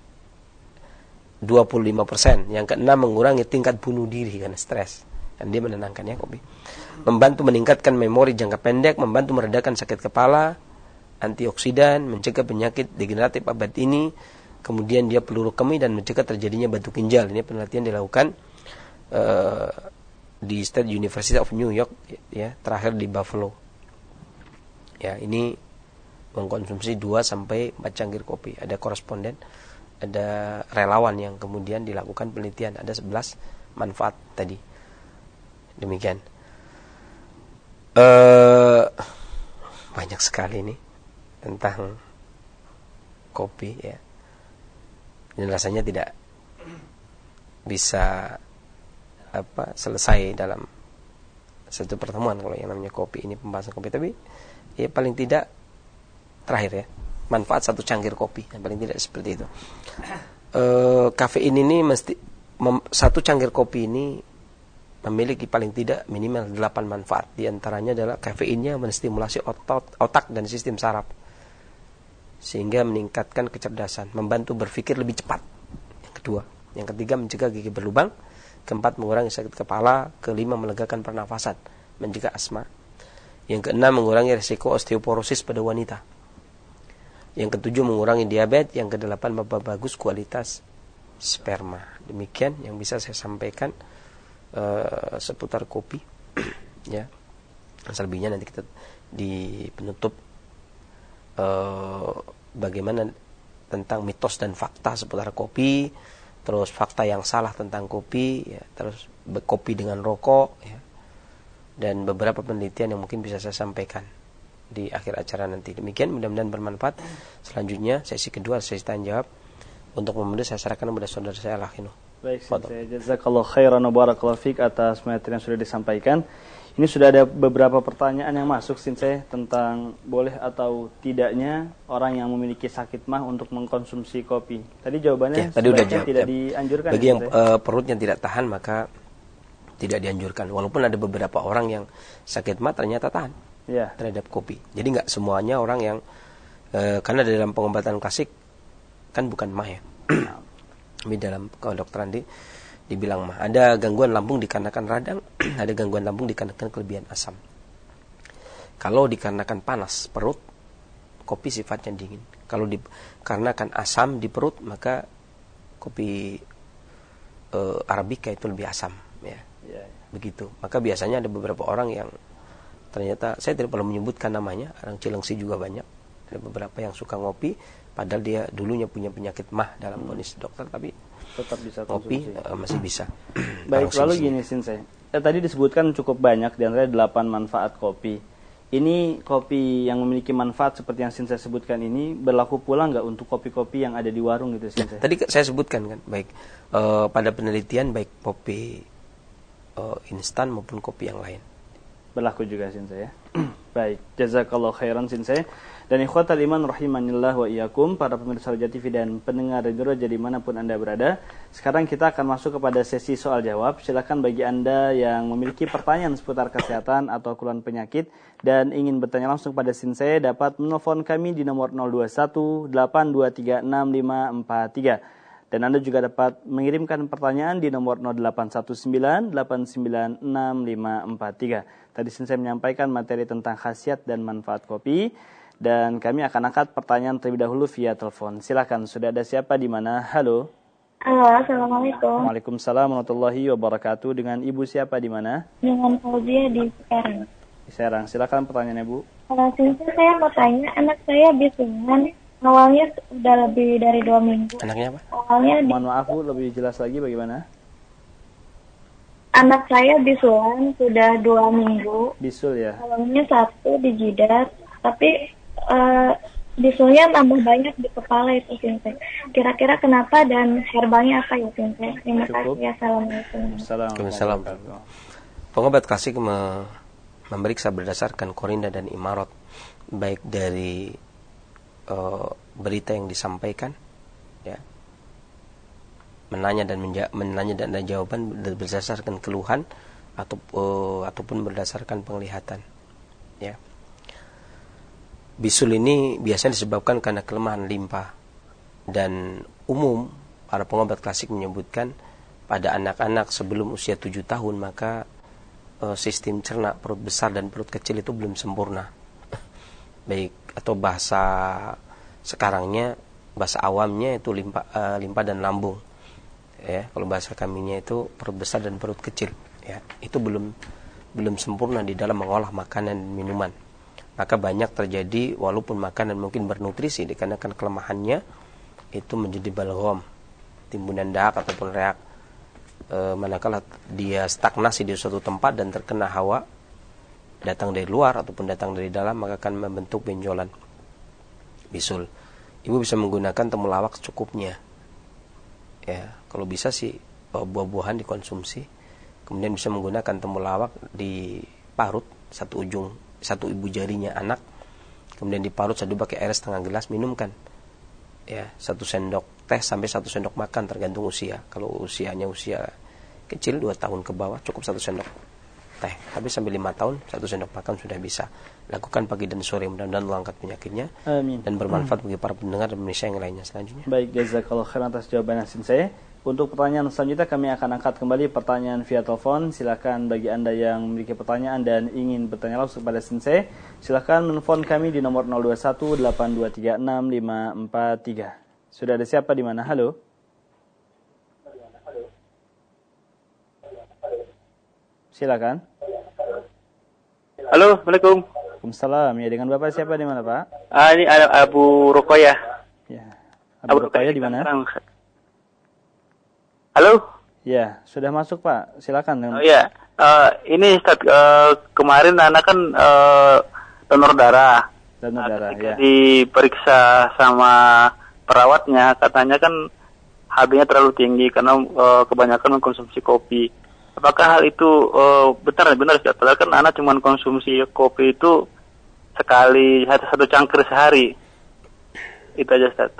dua puluh lima persen. Yang keenam, mengurangi tingkat bunuh diri karena stres. Dan dia menenangkan ya kopi. Membantu meningkatkan memori jangka pendek, membantu meredakan sakit kepala, antioksidan, mencegah penyakit degeneratif abad ini, kemudian dia peluru kemih dan mencegah terjadinya batu ginjal. Ini penelitian dilakukan uh, di State University of New York ya, terakhir di Buffalo. Ya, ini mengkonsumsi dua sampai empat cangkir kopi. Ada koresponden, ada relawan yang kemudian dilakukan penelitian, ada sebelas manfaat tadi. Demikian. Uh, banyak sekali nih tentang kopi ya. Dan rasanya tidak bisa apa selesai dalam satu pertemuan kalau yang namanya kopi ini, pembahasan kopi. Tapi ya paling tidak terakhir ya, manfaat satu cangkir kopi yang paling tidak seperti itu. E, kafein ini mesti mem, satu cangkir kopi ini memiliki paling tidak minimal delapan manfaat. Di antaranya adalah kafeinnya menstimulasi otot, otak dan sistem saraf sehingga meningkatkan kecerdasan, membantu berpikir lebih cepat. Yang kedua, yang ketiga mencegah gigi berlubang, keempat mengurangi sakit kepala, kelima melegakan pernafasan, mencegah asma. Yang keenam mengurangi risiko osteoporosis pada wanita. Yang ketujuh mengurangi diabetes, yang kedelapan memperbagus kualitas sperma. Demikian yang bisa saya sampaikan uh, seputar kopi. Ya. Selebihnya nanti kita di penutup uh, bagaimana tentang mitos dan fakta seputar kopi, terus fakta yang salah tentang kopi, ya, terus kopi dengan rokok, ya, dan beberapa penelitian yang mungkin bisa saya sampaikan di akhir acara nanti. Demikian, mudah-mudahan bermanfaat. Selanjutnya sesi kedua, sesi tanya jawab. Untuk memenuhi saya serahkan kepada saudara saya Al-Hinu. Baik, saya jazakallahu khairan wa barakallahu fiik atas materi yang sudah disampaikan. Ini sudah ada beberapa pertanyaan yang masuk Sensei tentang boleh atau tidaknya orang yang memiliki sakit mah untuk mengkonsumsi kopi. Tadi jawabannya ya, tadi udah jawab, tidak ya. Dianjurkan. Bagi ya, yang uh, perutnya tidak tahan maka tidak dianjurkan. Walaupun ada beberapa orang yang sakit mah ternyata tahan ya. terhadap kopi. Jadi nggak semuanya orang yang uh, karena dalam pengobatan klasik kan bukan mah ya. Di dalam kedokteran di dibilang mah ada gangguan lambung dikarenakan radang, ada gangguan lambung dikarenakan kelebihan asam. Kalau dikarenakan panas perut, kopi sifatnya dingin. Kalau dikarenakan asam di perut, maka kopi e, Arabica itu lebih asam, ya. Ya, ya. Begitu. Maka biasanya ada beberapa orang yang ternyata saya tidak perlu menyebutkan namanya, orang Cilengsi juga banyak. Ada beberapa yang suka ngopi, padahal dia dulunya punya penyakit mah dalam kondisi hmm. dokter, tapi tetap bisa kopi uh, masih bisa. Baik, lalu gini Sensei. Eh, tadi disebutkan cukup banyak di antara delapan manfaat kopi. Ini kopi yang memiliki manfaat seperti yang Sensei sebutkan ini berlaku pula nggak untuk kopi-kopi yang ada di warung gitu Sensei? Nah, tadi saya sebutkan kan, baik uh, pada penelitian baik kopi uh, instan maupun kopi yang lain. Berlaku juga Sensei ya. Baik, jazakallahu khairan Sensei. Dan ikhwatal iman rahimanillah wa iyyakum, para pemirsa Roja T V dan pendengar Radio Roja dimanapun Anda berada. Sekarang kita akan masuk kepada sesi soal jawab. Silakan bagi Anda yang memiliki pertanyaan seputar kesehatan atau keluhan penyakit dan ingin bertanya langsung pada Sensei dapat menelpon kami di nomor nol dua satu delapan dua tiga enam lima empat tiga. Dan Anda juga dapat mengirimkan pertanyaan di nomor nol delapan satu sembilan delapan sembilan enam lima empat tiga. Tadi Sensei menyampaikan materi tentang khasiat dan manfaat kopi. Dan kami akan angkat pertanyaan terlebih dahulu via telepon. Silakan, sudah ada siapa di mana? Halo. Halo, assalamualaikum. Waalaikumsalam warahmatullahi wabarakatuh. Dengan ibu siapa di mana? Dengan Fauzia di Serang. Di Serang. Silakan pertanyaannya Bu. Kalau saya mau tanya, anak saya bisulan. Awalnya sudah lebih dari dua minggu. Anaknya apa? Awalnya. Di... Mohon maaf Bu, lebih jelas lagi bagaimana? Anak saya bisulan sudah dua minggu. Bisul ya. Awalnya satu di jidat, tapi Uh, bisulnya tambah banyak di kepala itu Sensei. Kira-kira kenapa dan herbalnya apa ya Sensei? Terima Cukup. kasih. Assalamualaikum. Waalaikumsalam. Pengobat klasik me- memeriksa berdasarkan korinda dan imarat, baik dari uh, berita yang disampaikan, ya, menanya dan menja- menanya dan ada jawaban berdasarkan keluhan atau uh, ataupun berdasarkan penglihatan, ya. Bisul ini biasanya disebabkan karena kelemahan limpa, dan umum para pengobat klasik menyebutkan pada anak-anak sebelum usia tujuh tahun maka e, sistem cerna perut besar dan perut kecil itu belum sempurna. Baik, atau bahasa sekarangnya, bahasa awamnya itu limpa, e, limpa dan lambung. Ya, kalau bahasa kaminya itu perut besar dan perut kecil. Ya, itu belum belum sempurna di dalam mengolah makanan dan minuman. maka banyak terjadi walaupun makanan mungkin bernutrisi dikarenakan kelemahannya itu menjadi balgham, timbunan dahak ataupun reak. E, manakala dia stagnasi di suatu tempat dan terkena hawa datang dari luar ataupun datang dari dalam, maka akan membentuk benjolan, bisul. Ibu bisa menggunakan temulawak secukupnya. Ya, kalau bisa sih buah-buahan dikonsumsi. Kemudian bisa menggunakan temulawak diparut satu ujung, satu ibu jarinya anak, kemudian diparut seduh pakai air setengah gelas, minumkan. Ya, satu sendok teh sampai satu sendok makan tergantung usia. Kalau usianya usia kecil dua tahun ke bawah cukup satu sendok teh. Tapi sampai lima tahun satu sendok makan sudah bisa. Lakukan pagi dan sore, mudah-mudahan Allah angkat penyakitnya. Amin. Dan bermanfaat bagi para pendengar dan Indonesia yang lainnya selanjutnya. Baik, jazakallahu khairan atas jawaban Asin saya. Untuk pertanyaan selanjutnya kami akan angkat kembali pertanyaan via telepon. Silakan bagi Anda yang memiliki pertanyaan dan ingin bertanya langsung kepada Sensei, silakan menelpon kami di nomor nol dua satu delapan dua tiga enam lima empat tiga. Sudah ada siapa di mana? Halo. Silakan. Halo, Assalamualaikum. Waalaikumsalam. Ya, dengan Bapak siapa di mana, Pak? Ah, ini Abu Ruqayyah. Ya. Abu, Abu Ruqayyah di mana? Halo? Ya, sudah masuk, Pak. Silakan. Oh iya. Uh, ini Ustaz, uh, kemarin anak kan uh, donor darah. Donor nah, darah, ketika ya. Diperiksa sama perawatnya, katanya kan H B-nya terlalu tinggi karena uh, kebanyakan mengkonsumsi kopi. Apakah hal itu uh, benar benar Ustaz? Padahal kan anak cuma konsumsi kopi itu sekali satu, satu cangkir sehari. Itu aja Ustaz.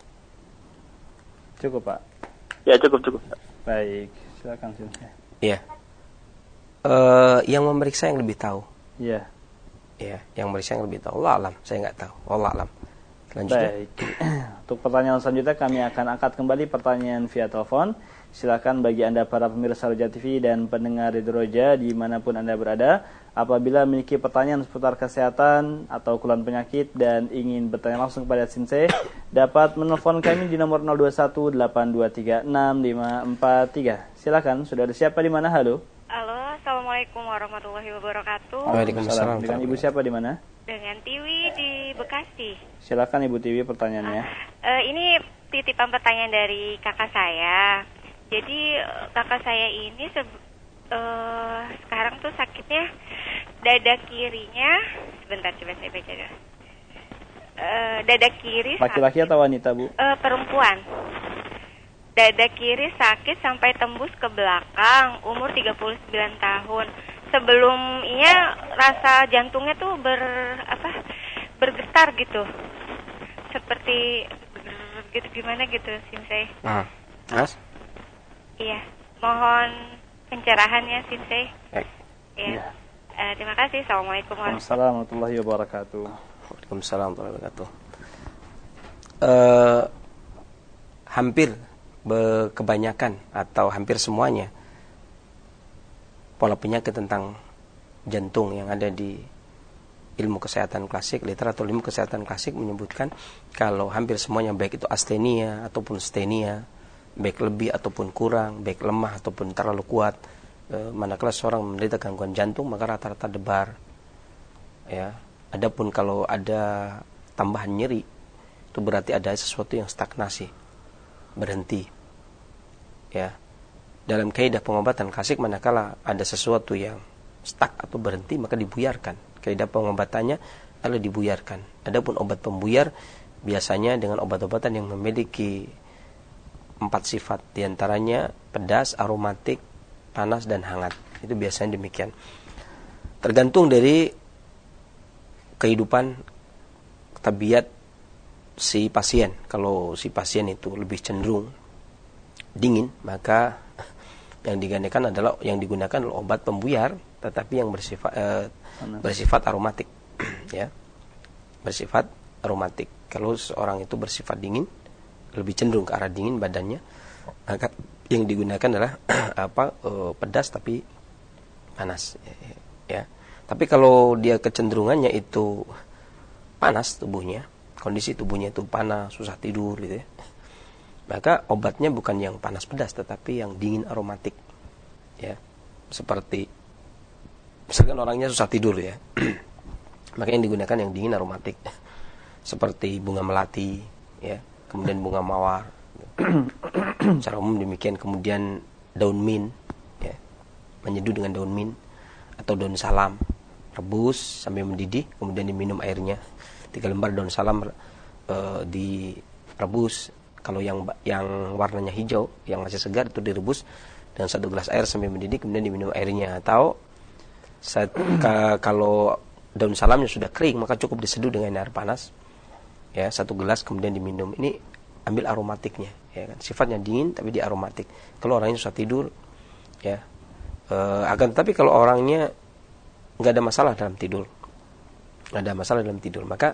Cukup, Pak. Ya, cukup cukup. Baik, silakan Sensei. Iya. Uh, yang memeriksa yang lebih tahu. Iya. Iya, yang memeriksa yang lebih tahu. Allah alam, saya nggak tahu. Allah alam. Selanjutnya. Baik. Untuk pertanyaan selanjutnya kami akan angkat kembali pertanyaan via telepon. Silakan bagi Anda para pemirsa Roja T V dan pendengar Radio Roja dimanapun Anda berada, apabila memiliki pertanyaan seputar kesehatan atau keluhan penyakit dan ingin bertanya langsung kepada Sensei, dapat menelpon kami di nomor nol dua satu delapan dua tiga enam lima empat tiga. Silakan, sudah ada siapa di mana? Halo. Halo, Assalamualaikum warahmatullahi wabarakatuh. Waalaikumsalam. Dengan Ibu siapa di mana? Dengan Tiwi di Bekasi. Silakan Ibu Tiwi pertanyaannya. Uh, uh, ini titipan pertanyaan dari kakak saya. Jadi kakak saya ini se- uh, sekarang tuh sakitnya dada kirinya. Sebentar, coba saya baca dulu. Uh, dada kiri. Laki-laki atau wanita, Bu? Uh, perempuan. Dada kiri sakit sampai tembus ke belakang. Umur tiga puluh sembilan tahun. Sebelumnya rasa jantungnya tuh ber apa? bergetar gitu. Seperti gitu gimana gitu, Sensei. Ah, Mas? Iya, mohon pencerahannya, Sensei. Baik. Iya. Uh, terima kasih. Assalamualaikum warahmatullahi wabarakatuh. Waalaikumsalam warahmatullahi wabarakatuh. Uh, hampir be- kebanyakan atau hampir semuanya pola penyakit tentang jantung yang ada di ilmu kesehatan klasik, literatur ilmu kesehatan klasik menyebutkan kalau hampir semuanya baik itu astenia ataupun stenia, baik lebih ataupun kurang, baik lemah ataupun terlalu kuat, e, manakala seorang menderita gangguan jantung maka rata-rata debar. Ya, adapun kalau ada tambahan nyeri itu berarti ada sesuatu yang stagnasi, berhenti. Ya, dalam kaidah pengobatan klasik manakala ada sesuatu yang stuck atau berhenti maka dibuyarkan. Kaidah pengobatannya adalah dibuyarkan. Adapun obat pembuyar biasanya dengan obat-obatan yang memiliki empat sifat, diantaranya pedas, aromatik, panas, dan hangat. Itu biasanya demikian. Tergantung dari kehidupan tabiat si pasien. Kalau si pasien itu lebih cenderung dingin, maka yang digandakan adalah yang digunakan adalah obat pembuyar, tetapi yang bersifat eh, bersifat aromatik, ya, bersifat aromatik. Kalau seorang itu bersifat dingin, lebih cenderung ke arah dingin badannya, maka yang digunakan adalah apa e, pedas tapi panas, ya. Tapi kalau dia kecenderungannya itu panas tubuhnya, kondisi tubuhnya itu panas, susah tidur gitu ya, maka obatnya bukan yang panas pedas tetapi yang dingin aromatik, ya. Seperti misalkan orangnya susah tidur ya, Maka yang digunakan yang dingin aromatik, seperti bunga melati, ya, kemudian bunga mawar. Secara umum demikian. Kemudian daun mint, ya, menyeduh dengan daun mint atau daun salam, rebus sampai mendidih, kemudian diminum airnya. Tiga lembar daun salam e, direbus. Kalau yang yang warnanya hijau, yang masih segar itu direbus dengan satu gelas air sampai mendidih, kemudian diminum airnya. Atau saat, ka, kalau daun salamnya sudah kering, maka cukup diseduh dengan air panas, ya, satu gelas kemudian diminum. Ini ambil aromatiknya, ya kan? Sifatnya dingin tapi dia aromatik. Kalau orangnya susah tidur, ya, e, akan tetapi kalau orangnya nggak ada masalah dalam tidur, nggak ada masalah dalam tidur, maka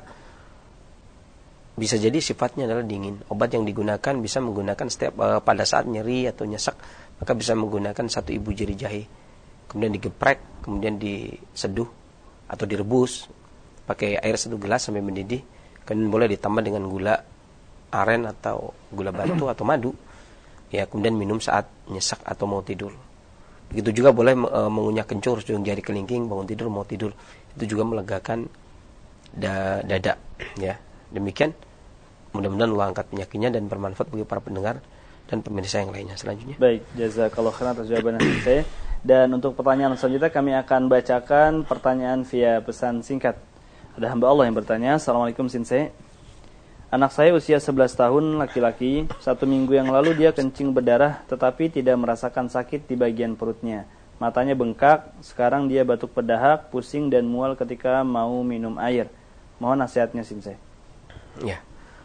bisa jadi sifatnya adalah dingin. Obat yang digunakan bisa menggunakan setiap e, pada saat nyeri atau nyesek, maka bisa menggunakan satu ibu jari jahe, kemudian digeprek, kemudian diseduh atau direbus pakai air satu gelas sampai mendidih, kemudian boleh ditambah dengan gula aren atau gula batu atau madu, ya, kemudian minum saat nyesek atau mau tidur. Begitu juga boleh e, mengunyah kencur ujung jari kelingking bangun tidur mau tidur, itu juga melegakan da, dada, ya. Demikian, mudah-mudahan Allah angkat penyakitnya dan bermanfaat bagi para pendengar dan pemirsa yang lainnya. Selanjutnya, baik, jazakallahu khairan atas jawaban saya. Dan untuk pertanyaan selanjutnya kami akan bacakan pertanyaan via pesan singkat. Ada hamba Allah yang bertanya, Assalamualaikum Sensei. Anak saya usia sebelas tahun, laki-laki. Satu minggu yang lalu dia kencing berdarah tetapi tidak merasakan sakit di bagian perutnya. Matanya bengkak, sekarang dia batuk berdahak, pusing dan mual ketika mau minum air. Mohon nasihatnya Sensei. Ya.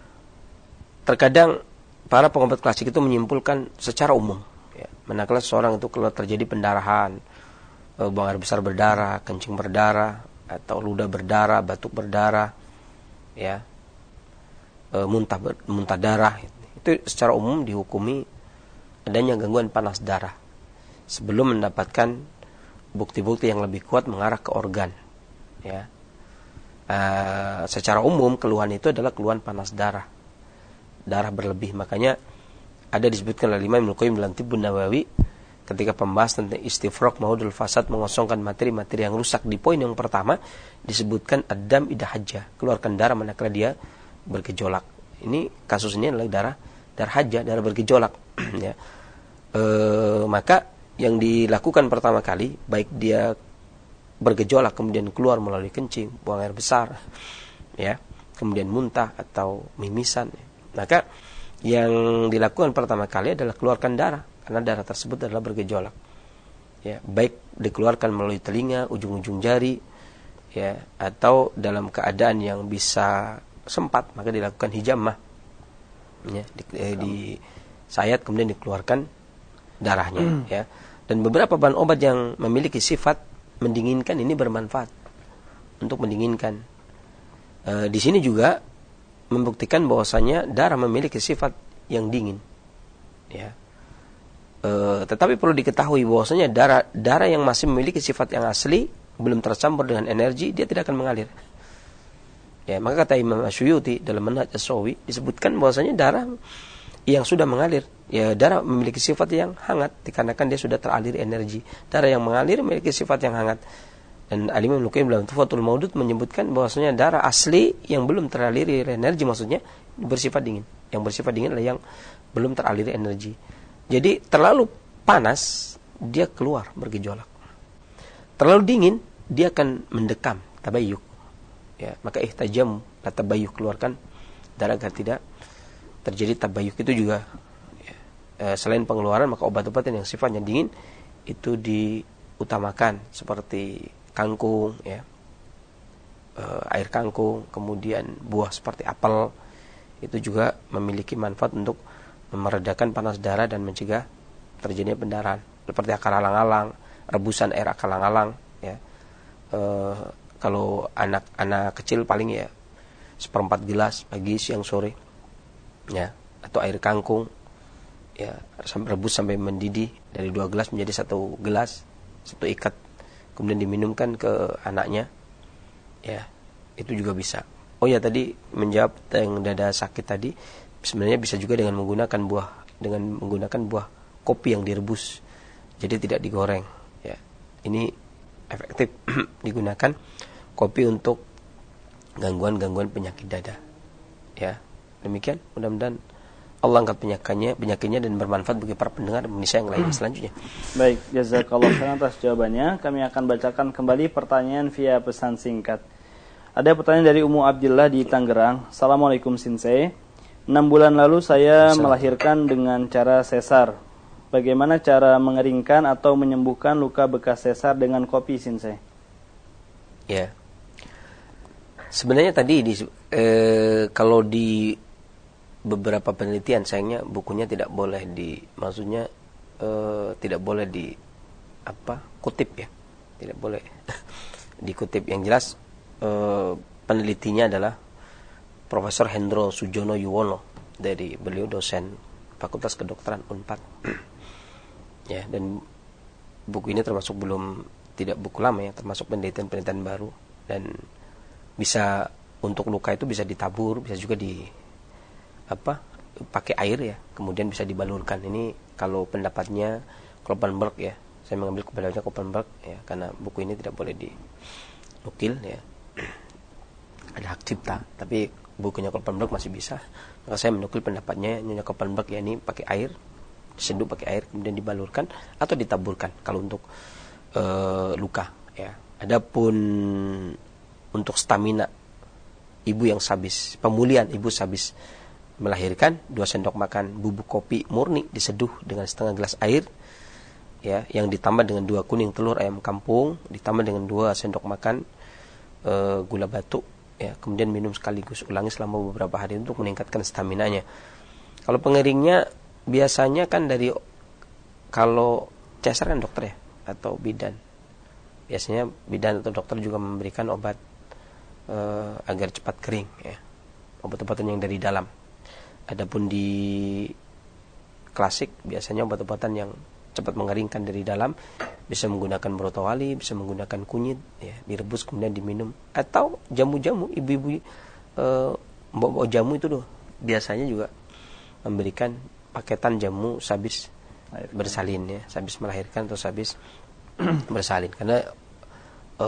Terkadang para pengobat klasik itu menyimpulkan secara umum, ya, manakala seorang itu kalau terjadi pendarahan, buang air besar berdarah, kencing berdarah, atau ludah berdarah, batuk berdarah, ya, e, muntah ber, muntah darah, itu secara umum dihukumi adanya gangguan panas darah sebelum mendapatkan bukti-bukti yang lebih kuat mengarah ke organ, ya. E, secara umum keluhan itu adalah keluhan panas darah, darah berlebih. Makanya ada disebutkan oleh Imam Ibnu Qayyim dalam Tibbun Nawawi ketika pembahasan tentang istifraq maudul fasad, mengosongkan materi-materi yang rusak. Di poin yang pertama disebutkan adam idha hajjah, keluarkan darah manakala dia bergejolak. Ini kasusnya adalah darah darah hajjah, darah bergejolak, ya. E, maka yang dilakukan pertama kali, baik dia bergejolak kemudian keluar melalui kencing, buang air besar, ya, kemudian muntah atau mimisan, maka yang dilakukan pertama kali adalah keluarkan darah, karena darah tersebut adalah bergejolak, ya, baik dikeluarkan melalui telinga, ujung-ujung jari, ya, atau dalam keadaan yang bisa sempat, maka dilakukan hijamah, ya, di, eh, di sayat kemudian dikeluarkan darahnya, hmm. ya. Dan beberapa bahan obat yang memiliki sifat mendinginkan ini bermanfaat untuk mendinginkan. E, di sini juga membuktikan bahwasanya darah memiliki sifat yang dingin, ya. E, tetapi perlu diketahui bahwasanya darah darah yang masih memiliki sifat yang asli, belum tercampur dengan energi, dia tidak akan mengalir. Ya, maka kata Imam Asyuyuti dalam Manhaj As-Sawi disebutkan bahwasanya darah yang sudah mengalir, ya, darah memiliki sifat yang hangat dikarenakan dia sudah teralir energi. Darah yang mengalir memiliki sifat yang hangat. Dan Al-Imam Ibnu Qayyim dalam Tuhfatul Maudud menyebutkan bahwasanya darah asli yang belum teralir energi, maksudnya bersifat dingin. Yang bersifat dingin adalah yang belum teralir energi. Jadi terlalu panas dia keluar bergejolak. Terlalu dingin dia akan mendekam, tabayyuk. Ya, maka ihtajam la tabayyuk, keluarkan darah agar tidak terjadi tabayyuk. Itu juga, ya, e, selain pengeluaran, maka obat-obatan yang sifatnya dingin itu diutamakan seperti kangkung, ya, e, air kangkung, kemudian buah seperti apel, itu juga memiliki manfaat untuk meredakan panas darah dan mencegah terjadinya pendarahan. Seperti akar alang-alang, rebusan air akar alang-alang, ya. E, kalau anak-anak kecil paling ya seperempat gelas pagi, siang, sore, ya, atau air kangkung, ya, rebus sampai mendidih dari dua gelas menjadi satu gelas, satu ikat, kemudian diminumkan ke anaknya, ya, itu juga bisa. Oh ya, tadi menjawab yang dada sakit tadi, sebenarnya bisa juga dengan menggunakan buah, dengan menggunakan buah kopi yang direbus, jadi tidak digoreng, ya. Ini efektif digunakan kopi untuk gangguan-gangguan penyakit dada. Ya, demikian. Mudah-mudahan Allah angkat penyakitnya, penyakitnya dan bermanfaat bagi para pendengar Indonesia yang lainnya selanjutnya. Baik, jazakallahu khairan atas jawabannya. Kami akan bacakan kembali pertanyaan via pesan singkat. Ada pertanyaan dari Ummu Abdillah di Tangerang. Assalamualaikum Sensei. enam bulan lalu saya melahirkan dengan cara sesar. Bagaimana cara mengeringkan atau menyembuhkan luka bekas sesar dengan kopi, Sensei? Ya. Sebenarnya tadi di, eh, kalau di beberapa penelitian, sayangnya bukunya tidak boleh di, maksudnya eh, tidak boleh di apa kutip ya, tidak boleh dikutip. Yang jelas eh, penelitinya adalah Profesor Hendro Sujono Yuwono, dari beliau dosen Fakultas Kedokteran Unpad. Ya, dan buku ini termasuk belum tidak buku lama ya, termasuk penelitian-penelitian baru, dan bisa untuk luka itu bisa ditabur, bisa juga di apa pakai air ya, kemudian bisa dibalurkan. Ini kalau pendapatnya Kloppenberg ya, saya mengambil pendapatnya Kloppenberg ya, karena buku ini tidak boleh dinukil ya, ada hak cipta, tapi bukunya Kloppenberg masih bisa, maka saya menukil pendapatnya Nyonya Kloppenberg ya, ini pakai air, diseduh pakai air kemudian dibalurkan atau ditaburkan kalau untuk e, luka ya. Adapun untuk stamina ibu yang sabis, pemulihan ibu sabis melahirkan, dua sendok makan bubuk kopi murni diseduh dengan setengah gelas air ya, yang ditambah dengan dua kuning telur ayam kampung, ditambah dengan dua sendok makan e, gula batu ya, kemudian minum sekaligus, ulangi selama beberapa hari untuk meningkatkan staminanya. Kalau pengeringnya biasanya kan dari, kalau cesar kan dokter ya atau bidan, biasanya bidan atau dokter juga memberikan obat e, agar cepat kering ya, obat-obatan yang dari dalam. Adapun di klasik biasanya obat-obatan yang cepat mengeringkan dari dalam, bisa menggunakan brotowali, bisa menggunakan kunyit ya, direbus kemudian diminum, atau jamu-jamu. Ibu-ibu e, bawa jamu itu loh, biasanya juga memberikan paketan jamu sabis bersalin ya, sabis melahirkan atau sabis bersalin, karena e,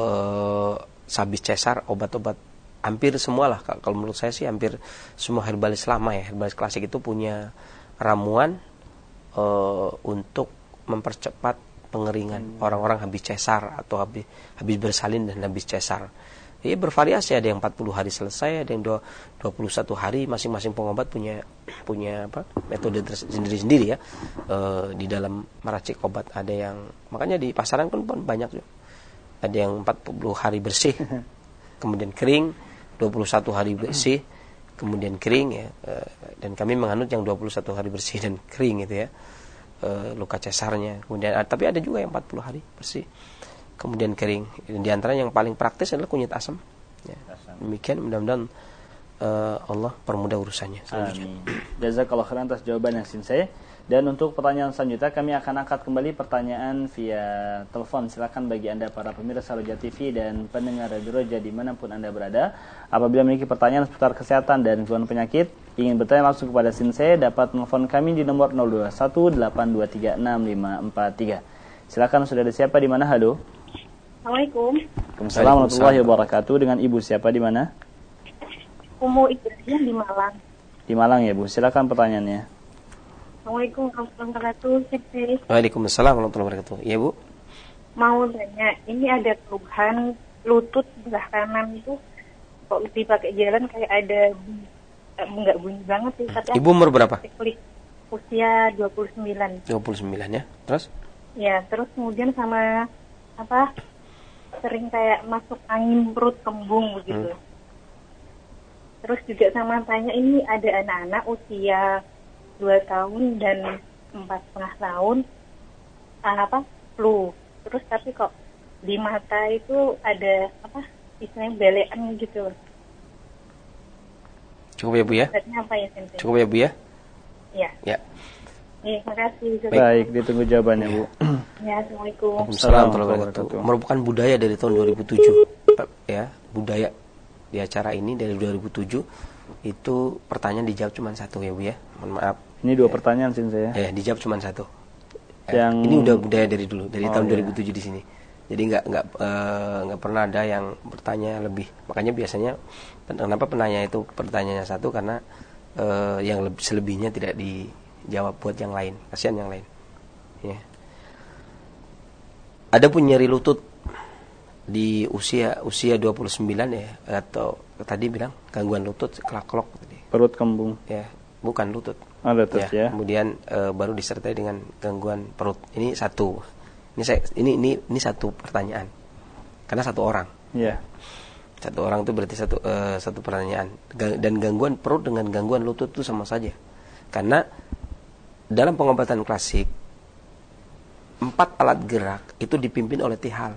sabis cesar, obat-obat hampir semualah, kalau menurut saya sih hampir semua herbalis lama ya, herbalis klasik itu punya ramuan e, untuk mempercepat pengeringan hmm. orang-orang habis cesar atau habis habis bersalin dan habis cesar. Ya bervariasi, ada yang empat puluh hari selesai, ada yang dua puluh satu hari, masing-masing pengobat punya punya apa? Metode sendiri-sendiri ya. E, di dalam meracik obat ada yang, makanya di pasaran kan banyak tuh. Ada yang empat puluh hari bersih, kemudian kering, dua puluh satu hari bersih, kemudian kering ya. E, dan kami menganut yang dua puluh satu hari bersih dan kering gitu ya. E, luka cesarnya. Kemudian tapi ada juga yang empat puluh hari bersih, kemudian kering. Dan di antara yang paling praktis adalah kunyit asam. Ya. Demikian, mudah-mudahan uh, Allah permudah urusannya. Amin. Jazakallahu khairan atas jawaban yang Sensei. Dan untuk pertanyaan selanjutnya kami akan angkat kembali pertanyaan via telepon. Silakan bagi Anda para pemirsa Roja T V dan pendengar Radio Roja dimanapun Anda berada, apabila memiliki pertanyaan seputar kesehatan dan keluhan penyakit, ingin bertanya langsung kepada Sensei, dapat telepon kami di nomor nol dua satu delapan dua tiga enam lima empat tiga. Silakan, sudah ada siapa di mana? Halo. Assalamualaikum. Waalaikumsalam warahmatullahi wabarakatuh. Dengan Ibu siapa di mana? Ummu Ibrahim di Malang. Di Malang ya Bu. Silakan pertanyaannya. Assalamualaikum warahmatullahi wabarakatuh. Waalaikumsalam warahmatullahi wabarakatuh. Iya Bu. Mau tanya, ini ada keluhan lutut sebelah kanan itu kok dipakai jalan kayak ada enggak bunyi banget sih. Ibu umur berapa? Usia dua puluh sembilan. dua puluh sembilan ya. Terus? Ya, terus kemudian sama apa? Sering kayak masuk angin perut kembung begitu. Hmm. Terus juga sama tanya, ini ada anak-anak usia dua tahun dan empat setengah tahun, apa flu. Terus tapi kok di mata itu ada apa? Istilahnya belean gitu. Cukup ya Bu ya? Apa ya, Sensei? Cukup ya Bu ya? Ya. Ya. Ya, terima kasih. Baik, ditunggu jawabannya Bu. Ya, Assalamualaikum. Assalamualaikum warahmatullahi wabarakatuh. Merupakan budaya dari tahun dua ribu tujuh ya, budaya di acara ini dari dua ribu tujuh itu pertanyaan dijawab cuma satu ya Bu ya. Mohon maaf. Ini dua ya. Pertanyaan sih saya. Ya, dijawab cuma satu. Yang ini udah budaya dari dulu, dari oh, tahun iya. dua ribu tujuh di sini. Jadi nggak nggak uh, nggak pernah ada yang bertanya lebih. Makanya biasanya kenapa penanya itu pertanyaannya satu, karena uh, yang lebih, selebihnya tidak dijawab buat yang lain, kasihan yang lain. Ya. Ada pun nyeri lutut di usia usia dua puluh sembilan ya, atau tadi bilang gangguan lutut, kelak-kelok tadi. Perut kembung. Ya, bukan lutut. Oh, lutut ya. ya. Kemudian e, baru disertai dengan gangguan perut. Ini satu. Ini saya ini ini ini satu pertanyaan. Karena satu orang. Iya. Satu orang itu berarti satu e, satu pertanyaan. Dan gangguan perut dengan gangguan lutut itu sama saja. Karena dalam pengobatan klasik empat alat gerak itu dipimpin oleh tihal.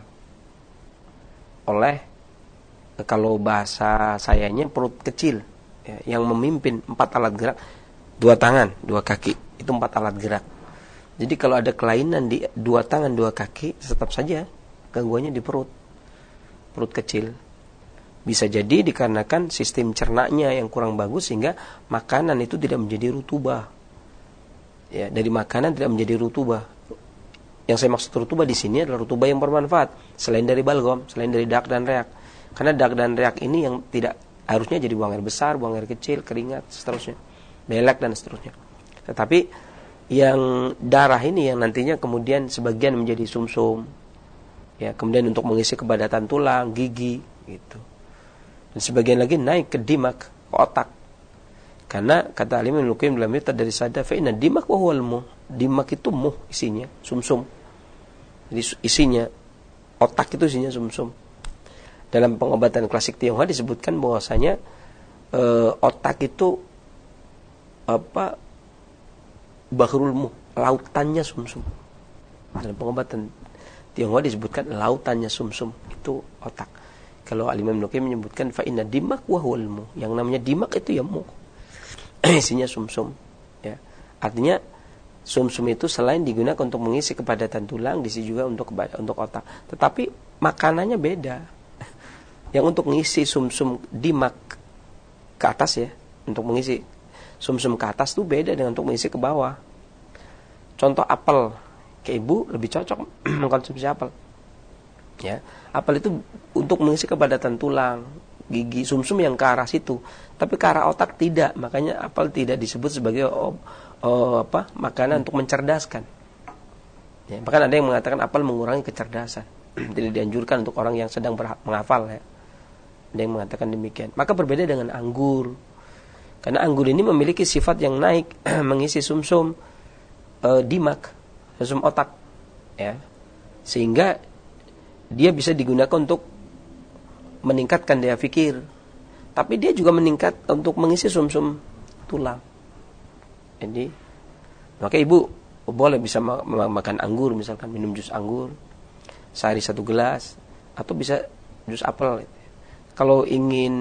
Oleh kalau bahasa sayanya perut kecil ya, yang memimpin empat alat gerak. Dua tangan, dua kaki, itu empat alat gerak. Jadi kalau ada kelainan di dua tangan, dua kaki, tetap saja gangguannya di perut, perut kecil. Bisa jadi dikarenakan sistem cernanya yang kurang bagus sehingga makanan itu tidak menjadi rutubah. Ya, dari makanan tidak menjadi rutubah. Yang saya maksud rutubah di sini adalah rutubah yang bermanfaat, selain dari balgam, selain dari dak dan reak. Karena dak dan reak ini yang tidak harusnya jadi buang air besar, buang air kecil, keringat, seterusnya. Belek dan seterusnya. Tetapi yang darah ini yang nantinya kemudian sebagian menjadi sumsum, ya, kemudian untuk mengisi kepadatan tulang, gigi, gitu. Dan sebagian lagi naik ke dimak, ke otak. Karena kata Al Imam Ibnu Qayyim dalam Miftah dari Sada, fa inna dimak wa huwal muh. Dimak itu muh isinya, sumsum. Jadi isinya otak itu isinya sumsum. Dalam pengobatan klasik Tionghoa disebutkan bahwasanya e, otak itu apa bahrul muh, lautannya sumsum. Dalam pengobatan Tionghoa disebutkan lautannya sumsum itu otak. Kalau Al-Imam Ibnu Qayyim menyebutkan fa inna dimak wa huwal muh. Yang namanya dimak itu ya muh. Isinya sumsum, ya. Artinya sumsum itu selain digunakan untuk mengisi kepadatan tulang, diisi juga untuk untuk otak. Tetapi makanannya beda. Yang untuk mengisi sumsum dimak ke atas ya, untuk mengisi sumsum ke atas itu beda dengan untuk mengisi ke bawah. Contoh apel, ke ibu lebih cocok mengkonsumsi apel. Ya, apel itu untuk mengisi kepadatan tulang, gigi, sumsum yang ke arah situ. Tapi ke arah otak tidak. Makanya apel tidak disebut sebagai oh, oh, apa makanan untuk mencerdaskan. Ya, bahkan ada yang mengatakan apel mengurangi kecerdasan. Tidak dianjurkan untuk orang yang sedang berha- menghafal ya. Ada yang mengatakan demikian. Maka berbeda dengan anggur. Karena anggur ini memiliki sifat yang naik mengisi sumsum e, dimak, sumsum otak, ya, sehingga dia bisa digunakan untuk meningkatkan daya pikir, tapi dia juga meningkat untuk mengisi sumsum tulang. Jadi, maka ibu boleh bisa ma- makan anggur, misalkan minum jus anggur sehari satu gelas, atau bisa jus apel. Kalau ingin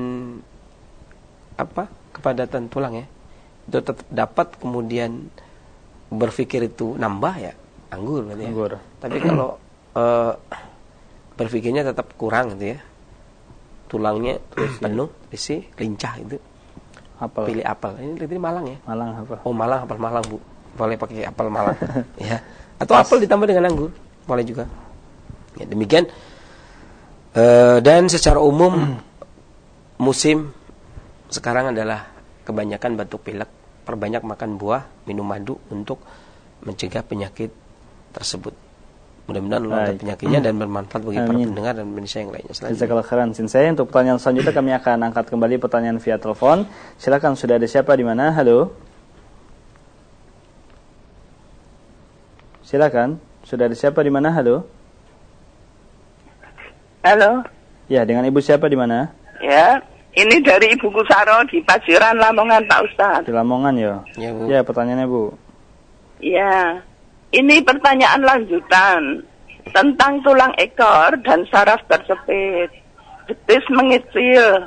apa? Kepadatan tulang ya, itu tetap dapat, kemudian berpikir itu nambah ya anggur berarti ya. Anggur. Tapi kalau uh, berpikirnya tetap kurang gitu ya, tulangnya penuh isi lincah itu, apel. Pilih apel. Ini ini Malang ya. Malang apa? Oh Malang, apel Malang bu, boleh pakai apel Malang ya. Atau Pas. apel ditambah dengan anggur boleh juga. Ya demikian. Uh, dan secara umum musim sekarang adalah kebanyakan batuk pilek, perbanyak makan buah, minum madu untuk mencegah penyakit tersebut. Mudah-mudahan Allah ada penyakitnya dan bermanfaat bagi para pendengar dan Indonesia yang lainnya. Jazakallahu khairan Sensei. Untuk pertanyaan selanjutnya kami akan angkat kembali pertanyaan via telepon. Silakan, sudah ada siapa di mana? Halo. Silakan, sudah ada siapa di mana? Halo. Halo. Ya, dengan ibu siapa di mana? Ya. Ini dari Ibu Kusaro di Paciran, Lamongan, Pak Ustadz. Di Lamongan ya? Ya, Bu. Ya, pertanyaannya, Bu. Ya, ini pertanyaan lanjutan tentang tulang ekor dan saraf tersepit. Betis mengecil.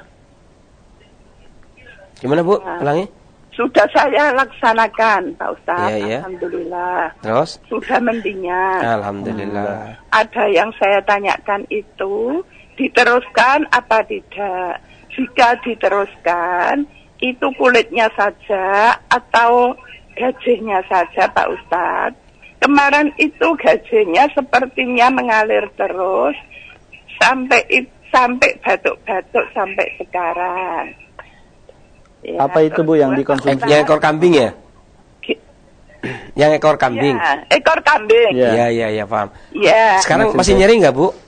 Gimana, Bu? Ya. Ulangi. Sudah saya laksanakan, Pak Ustadz. Ya, ya. Alhamdulillah. Terus? Sudah mendingan. Alhamdulillah. Ada yang saya tanyakan itu, diteruskan apa tidak? Jika diteruskan, itu kulitnya saja atau gajihnya saja Pak Ustadz. kemarin itu gajinya sepertinya mengalir terus sampai sampai batuk-batuk sampai sekarang. Ya, apa itu Bu yang dikonsumsi? Yang ekor kambing ya? Yang ekor kambing. Ya, ekor kambing. Iya, iya, iya, paham. Ya. Sekarang masih nyeri nggak Bu?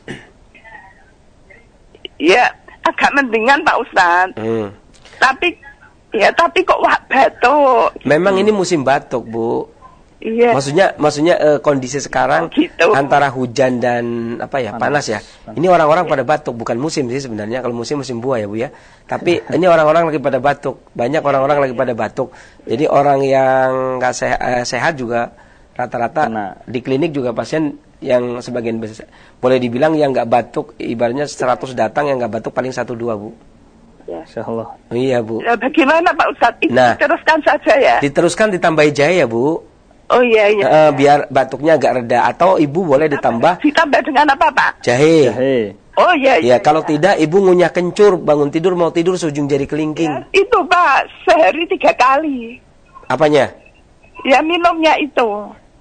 Ya, agak mendingan Pak Ustadz. Hmm. Tapi, ya tapi kok wah batuk. Memang ini musim batuk Bu. Iya. Maksudnya, maksudnya uh, kondisi sekarang oh, gitu. antara hujan dan apa ya panas, panas ya. Panas. Ini orang-orang pada batuk, bukan musim sih sebenarnya. Kalau musim musim buah ya Bu ya. Tapi ini orang-orang lagi pada batuk. Banyak orang-orang lagi pada batuk. Jadi orang yang nggak sehat, uh, sehat juga rata-rata nah. Di klinik juga pasien yang sebagian besar boleh dibilang yang nggak batuk, ibaratnya seratus datang yang nggak batuk paling satu dua Bu. Ya. Insyaallah. Iya Bu. Ya, bagaimana Pak Ustadz? Nah, diteruskan saja ya. Diteruskan ditambahi jahe ya Bu. Oh iya iya. Uh, biar batuknya agak reda atau ibu boleh ditambah. Ditambah dengan apa Pak? Jahe. Jahe. Oh iya iya. Ya kalau iya. Tidak ibu ngunyah kencur, bangun tidur mau tidur seujung jari kelingking. Ya, itu Pak sehari tiga kali. Apanya? Ya minumnya itu.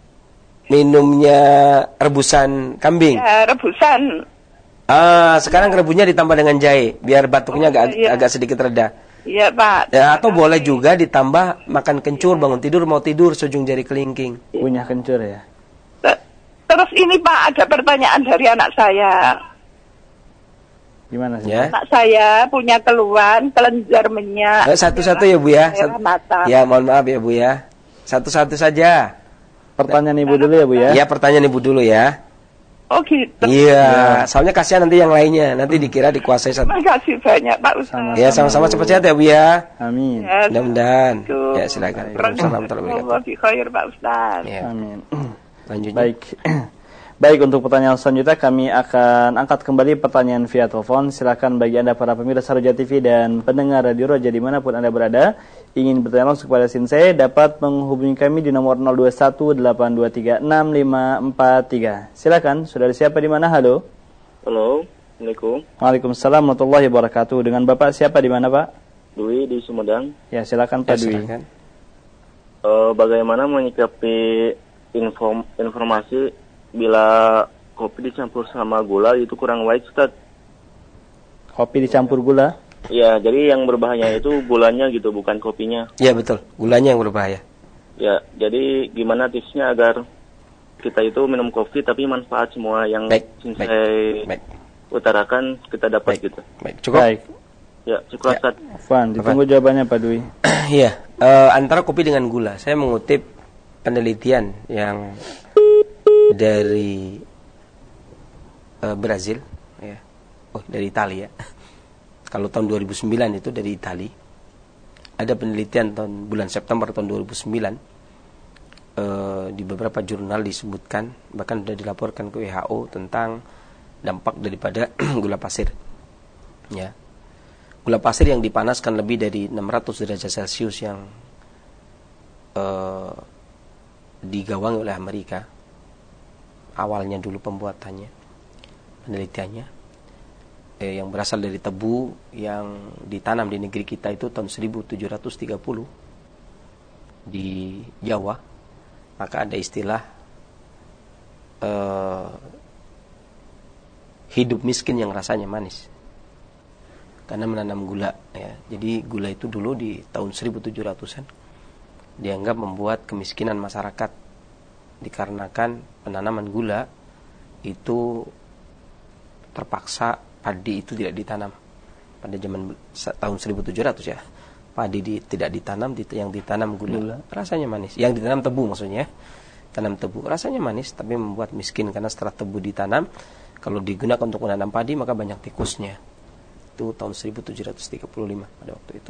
Minumnya rebusan kambing. Ya rebusan. Ah sekarang rebusnya ditambah dengan jahe biar batuknya oh, agak iya. agak sedikit reda. Iya Pak. Ya, atau boleh juga ditambah makan kencur, bangun tidur mau tidur seujung jari kelingking. Punya kencur ya. Terus ini Pak ada pertanyaan dari anak saya. Gimana sih? Ya? Anak saya punya keluhan kelenjar minyak. Eh, satu-satu ya Bu ya. Satu, ya mohon maaf ya Bu ya. Satu-satu saja. Pertanyaan Ibu dulu ya Bu ya. Ya pertanyaan Ibu dulu ya. Oh gitu. Iya, ya. Soalnya kasihan nanti yang lainnya, nanti dikira dikuasai satu. Terima kasih banyak Pak Ustaz. Ya sama-sama cepat sehat ya Bu ya. Amin. Ya, mudah-mudahan. Ya silakan. Assalamualaikum warahmatullahi wabarakatuh Pak Ustaz. Ya. Amin. Lanjutnya. Baik. Baik, untuk pertanyaan selanjutnya kami akan angkat kembali pertanyaan via telepon. Silakan bagi Anda para pemirsa Roja T V dan pendengar Radio Roja dimanapun Anda berada, ingin bertanya langsung kepada Sinsei, dapat menghubungi kami di nomor nol dua satu delapan dua tiga enam lima empat tiga. Silakan, saudara siapa di mana? Halo. Halo, Assalamualaikum. Waalaikumsalam warahmatullahi wabarakatuh. Dengan Bapak siapa di mana Pak? Dwi di Sumedang. Ya silakan Pak ya, Dwi. Silakan. Uh, bagaimana menyikapi inform informasi bila kopi dicampur sama gula itu kurang baik, Ustaz? Kopi dicampur gula? Ya, jadi yang berbahaya itu gulanya gitu, bukan kopinya. Iya betul, gulanya yang berbahaya. Ya, jadi gimana tipsnya agar kita itu minum kopi tapi manfaat semua yang saya utarakan kita dapat baik. Gitu. Baik, cukup. Baik. Ya, cukup Ustaz. Ya. Afwan, ditunggu jawabannya Pak Dwi. Iya, uh, antara kopi dengan gula. Saya mengutip penelitian yang dari uh, Brazil, ya, oh dari Italia. Kalau tahun dua ribu sembilan itu dari Italia. Ada penelitian tahun bulan September tahun dua ribu sembilan uh, di beberapa jurnal disebutkan, bahkan sudah dilaporkan ke W H O tentang dampak daripada gula pasir. Ya, gula pasir yang dipanaskan lebih dari enam ratus derajat Celcius yang uh, digawangi oleh Amerika. Awalnya dulu pembuatannya, penelitiannya eh, yang berasal dari tebu yang ditanam di negeri kita itu tahun seribu tujuh ratus tiga puluh di Jawa. Maka ada istilah eh, hidup miskin yang rasanya manis karena menanam gula ya. Jadi gula itu dulu di tahun seribu tujuh ratusan dianggap membuat kemiskinan masyarakat, dikarenakan penanaman gula itu terpaksa padi itu tidak ditanam pada zaman tahun seribu tujuh ratus ya. Padi di, tidak ditanam, yang ditanam gula. gula rasanya manis. Yang ditanam tebu maksudnya, tanam tebu rasanya manis tapi membuat miskin karena setelah tebu ditanam kalau digunakan untuk menanam padi maka banyak tikusnya. Itu tahun seribu tujuh ratus tiga puluh lima pada waktu itu.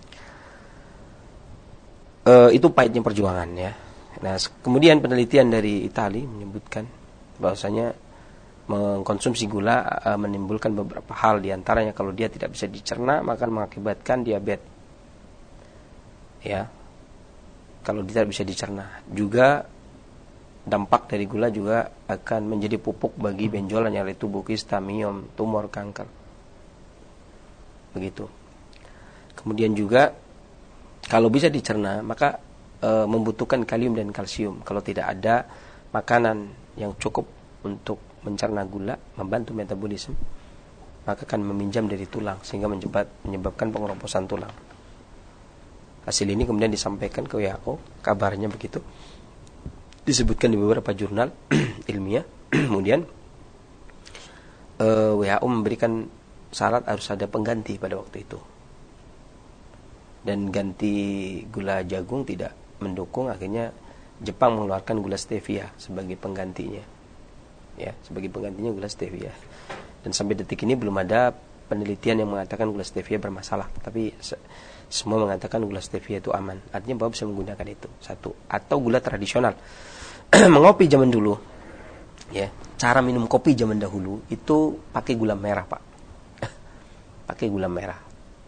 E, itu pahitnya perjuangan ya. Nah, kemudian penelitian dari Italia menyebutkan bahwasanya mengkonsumsi gula uh, menimbulkan beberapa hal, diantaranya kalau dia tidak bisa dicerna maka mengakibatkan diabetes. Ya, kalau dia tidak bisa dicerna, juga dampak dari gula juga akan menjadi pupuk bagi benjolan yang ada di tubuh kita, miom, tumor, kanker. Begitu. Kemudian juga kalau bisa dicerna maka E, membutuhkan kalium dan kalsium. Kalau tidak ada makanan yang cukup untuk mencerna gula, membantu metabolisme, maka akan meminjam dari tulang sehingga menyebabkan pengeroposan tulang. Hasil ini kemudian disampaikan ke W H O, kabarnya begitu, disebutkan di beberapa jurnal ilmiah. Kemudian uh, W H O memberikan syarat harus ada pengganti pada waktu itu, dan ganti gula jagung tidak mendukung. Akhirnya Jepang mengeluarkan gula stevia sebagai penggantinya, ya, sebagai penggantinya gula stevia. Dan sampai detik ini belum ada penelitian yang mengatakan gula stevia bermasalah, tapi se- semua mengatakan gula stevia itu aman. Artinya bahwa bisa menggunakan itu, satu. Atau gula tradisional. Mengopi zaman dulu, ya, cara minum kopi zaman dahulu itu pakai gula merah, Pak. Pakai gula merah.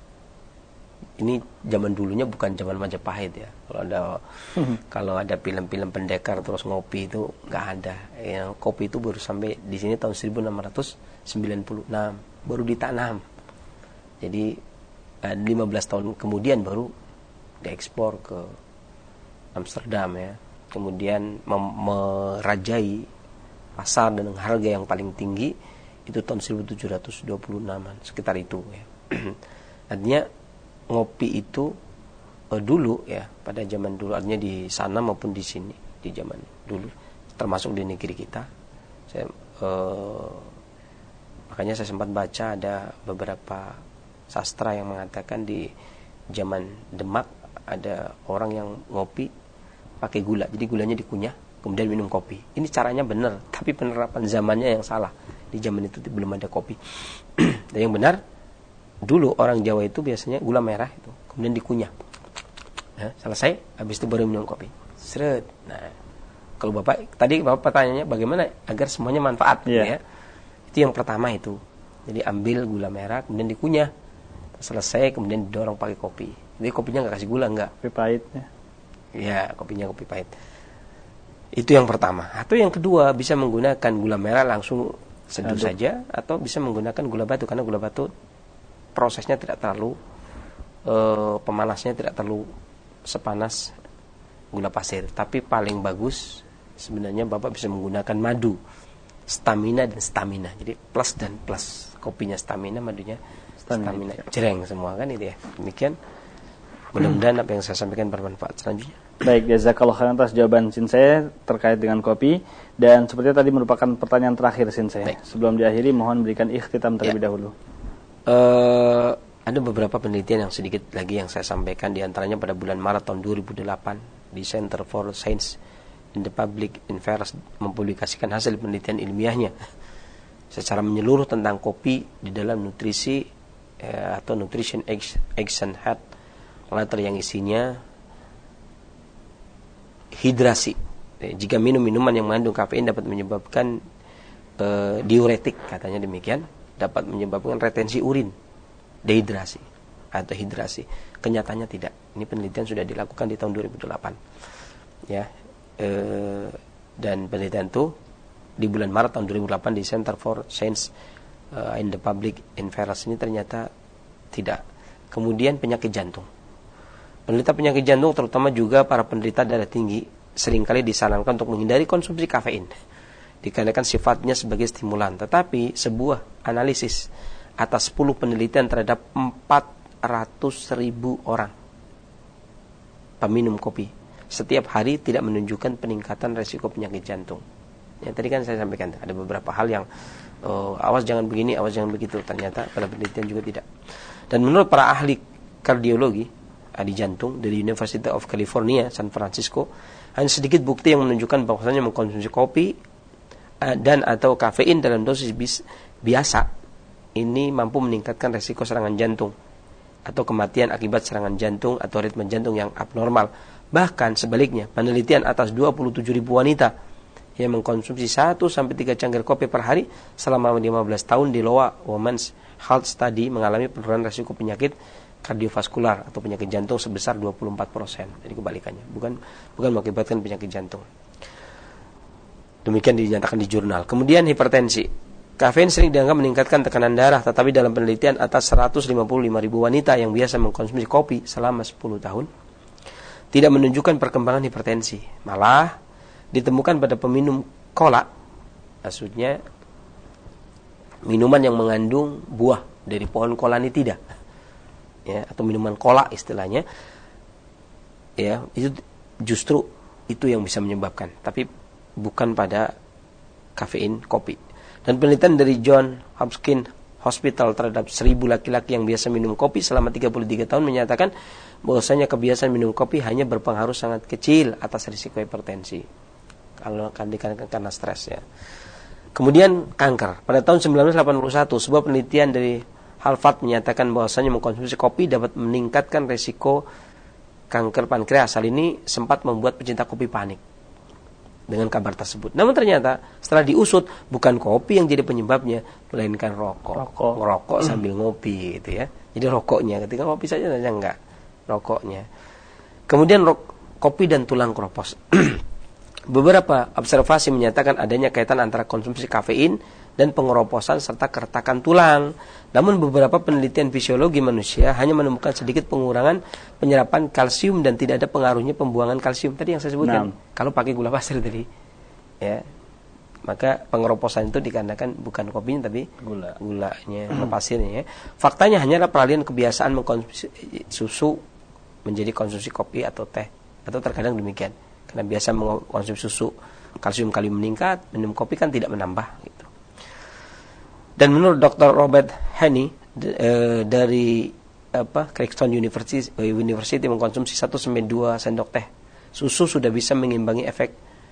Ini zaman dulunya bukan zaman Majapahit ya. Kalau ada kalau ada film-film pendekar terus ngopi itu nggak ada. Yang kopi itu baru sampai di sini tahun seribu enam ratus sembilan puluh enam baru ditanam. Jadi eh, lima belas tahun kemudian baru diekspor ke Amsterdam ya. Kemudian mem- merajai pasar dengan harga yang paling tinggi itu tahun seribu tujuh ratus dua puluh enam sekitar itu ya. Artinya ngopi itu uh, dulu ya, pada zaman dulu, artinya di sana maupun di sini di zaman dulu, termasuk di negeri kita. Saya uh, makanya saya sempat baca ada beberapa sastra yang mengatakan di zaman Demak ada orang yang ngopi pakai gula, jadi gulanya dikunyah kemudian minum kopi. Ini caranya benar, tapi penerapan zamannya yang salah. Di zaman itu belum ada kopi. Dan yang benar dulu orang Jawa itu biasanya gula merah itu kemudian dikunyah, nah, selesai, habis itu baru minum kopi. Seret. Nah, kalau bapak tadi bapak pertanyaannya bagaimana agar semuanya manfaat, yeah. ya. Itu yang pertama itu. Jadi ambil gula merah kemudian dikunyah, selesai kemudian didorong pakai kopi. Jadi kopinya nggak kasih gula, nggak. Kopi pahit ya. Ya, kopinya kopi pahit. Itu yang pertama. Atau yang kedua, bisa menggunakan gula merah langsung seduh Aduk. saja, atau bisa menggunakan gula batu, karena gula batu prosesnya tidak terlalu e, pemanasnya tidak terlalu sepanas gula pasir. Tapi paling bagus sebenarnya bapak bisa menggunakan madu, stamina dan stamina. Jadi plus dan plus, kopinya stamina, madunya stamina, stamina. Jereng semua kan itu ya. Demikian, mudah-mudahan apa yang saya sampaikan bermanfaat. Selanjutnya, baik, jazakallahu khairan atas jawaban sin saya terkait dengan kopi. Dan sepertinya tadi merupakan pertanyaan terakhir sin saya. Sebelum diakhiri mohon berikan ikhtitam terlebih ya. dahulu. Uh, ada beberapa penelitian yang sedikit lagi yang saya sampaikan, di antaranya pada bulan Maret tahun dua ribu delapan di Center for Science in the Public Affairs mempublikasikan hasil penelitian ilmiahnya secara menyeluruh tentang kopi di dalam nutrisi eh, atau Nutrition Action Head letter yang isinya hidrasi. Eh, jika minum minuman yang mengandung kafein dapat menyebabkan eh, diuretik, katanya demikian, dapat menyebabkan retensi urin, dehidrasi atau hidrasi. Kenyataannya tidak. Ini penelitian sudah dilakukan di tahun dua ribu delapan. Ya. E, dan penelitian itu di bulan Maret tahun dua ribu delapan di Center for Science uh, in the Public Affairs ini ternyata tidak. Kemudian penyakit jantung. Penderita penyakit jantung, terutama juga para penderita darah tinggi, seringkali disarankan untuk menghindari konsumsi kafein dikarenakan sifatnya sebagai stimulan. Tetapi sebuah analisis atas sepuluh penelitian terhadap empat ratus ribu orang peminum kopi setiap hari tidak menunjukkan peningkatan resiko penyakit jantung. Yang tadi kan saya sampaikan ada beberapa hal yang oh, awas jangan begini, awas jangan begitu. Ternyata pada penelitian juga tidak. Dan menurut para ahli kardiologi, ahli jantung dari University of California San Francisco, hanya sedikit bukti yang menunjukkan bahwasanya mengkonsumsi kopi dan atau kafein dalam dosis bis, biasa ini mampu meningkatkan resiko serangan jantung atau kematian akibat serangan jantung atau ritme jantung yang abnormal. Bahkan sebaliknya, penelitian atas dua puluh tujuh ribu wanita yang mengkonsumsi satu sampai tiga cangkir kopi per hari selama lima belas tahun di Iowa Women's Health Study mengalami penurunan resiko penyakit kardiovaskular atau penyakit jantung sebesar dua puluh empat persen. Jadi kebalikannya, bukan bukan mengakibatkan penyakit jantung. Demikian dinyatakan di jurnal. Kemudian hipertensi. Kafein sering dianggap meningkatkan tekanan darah, tetapi dalam penelitian atas seratus lima puluh lima ribu wanita yang biasa mengkonsumsi kopi selama sepuluh tahun tidak menunjukkan perkembangan hipertensi. Malah ditemukan pada peminum cola, maksudnya minuman yang mengandung buah dari pohon cola ini tidak, ya, atau minuman cola istilahnya, ya, itu justru itu yang bisa menyebabkan, tapi bukan pada kafein kopi. Dan penelitian dari John Hopkins Hospital terhadap seribu laki-laki yang biasa minum kopi selama tiga puluh tiga tahun menyatakan bahwasanya kebiasaan minum kopi hanya berpengaruh sangat kecil atas risiko hipertensi kalau akan dikarenakan karena stres, ya. Kemudian kanker. Pada tahun sembilan belas delapan puluh satu, sebuah penelitian dari Harvard menyatakan bahwasanya mengkonsumsi kopi dapat meningkatkan risiko kanker pankreas. Hal ini sempat membuat pecinta kopi panik dengan kabar tersebut. Namun ternyata setelah diusut, bukan kopi yang jadi penyebabnya, melainkan rokok. Rokok. Ngerokok sambil ngopi gitu, ya. Jadi rokoknya, ketika ngopi saja saja enggak, rokoknya. Kemudian rok, kopi dan tulang keropos. Beberapa observasi menyatakan adanya kaitan antara konsumsi kafein dan pengeroposan serta keretakan tulang. Namun beberapa penelitian fisiologi manusia hanya menemukan sedikit pengurangan penyerapan kalsium dan tidak ada pengaruhnya pembuangan kalsium tadi yang saya sebutkan. Nah. Kalau pakai gula pasir tadi, ya, maka pengeroposan itu dikarenakan bukan kopinya tapi gula, gulanya, gula pasirnya. Ya. Faktanya hanyalah peralihan kebiasaan mengkonsumsi susu menjadi konsumsi kopi atau teh, atau terkadang demikian. Karena biasa mengkonsumsi susu, kalsium kali meningkat, minum kopi kan tidak menambah. Gitu. Dan menurut doktor Robert Henny e, dari apa Creighton University, University mengkonsumsi satu sampai dua sendok teh susu sudah bisa mengimbangi efek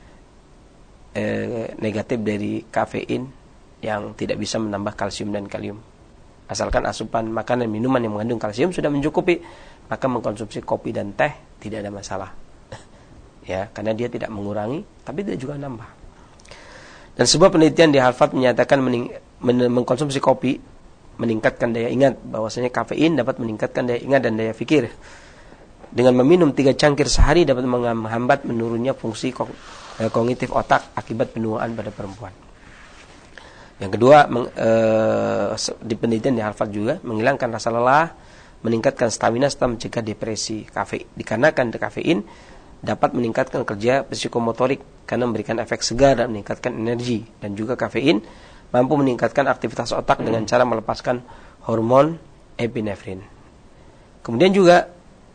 e, negatif dari kafein yang tidak bisa menambah kalsium dan kalium. Asalkan asupan makanan minuman yang mengandung kalsium sudah mencukupi, maka mengkonsumsi kopi dan teh tidak ada masalah. Ya, karena dia tidak mengurangi tapi tidak juga nambah. Dan sebuah penelitian di Harvard menyatakan mening, men, mengkonsumsi kopi meningkatkan daya ingat, bahwasanya kafein dapat meningkatkan daya ingat dan daya fikir. Dengan meminum tiga cangkir sehari dapat menghambat menurunnya fungsi kognitif otak akibat penuaan pada perempuan. Yang kedua, meng, e, di penelitian di Harvard juga menghilangkan rasa lelah, meningkatkan stamina serta mencegah depresi. Kafe, dikarenakan kafein dapat meningkatkan kerja psikomotorik karena memberikan efek segar dan meningkatkan energi, dan juga kafein mampu meningkatkan aktivitas otak dengan cara melepaskan hormon epinefrin. Kemudian juga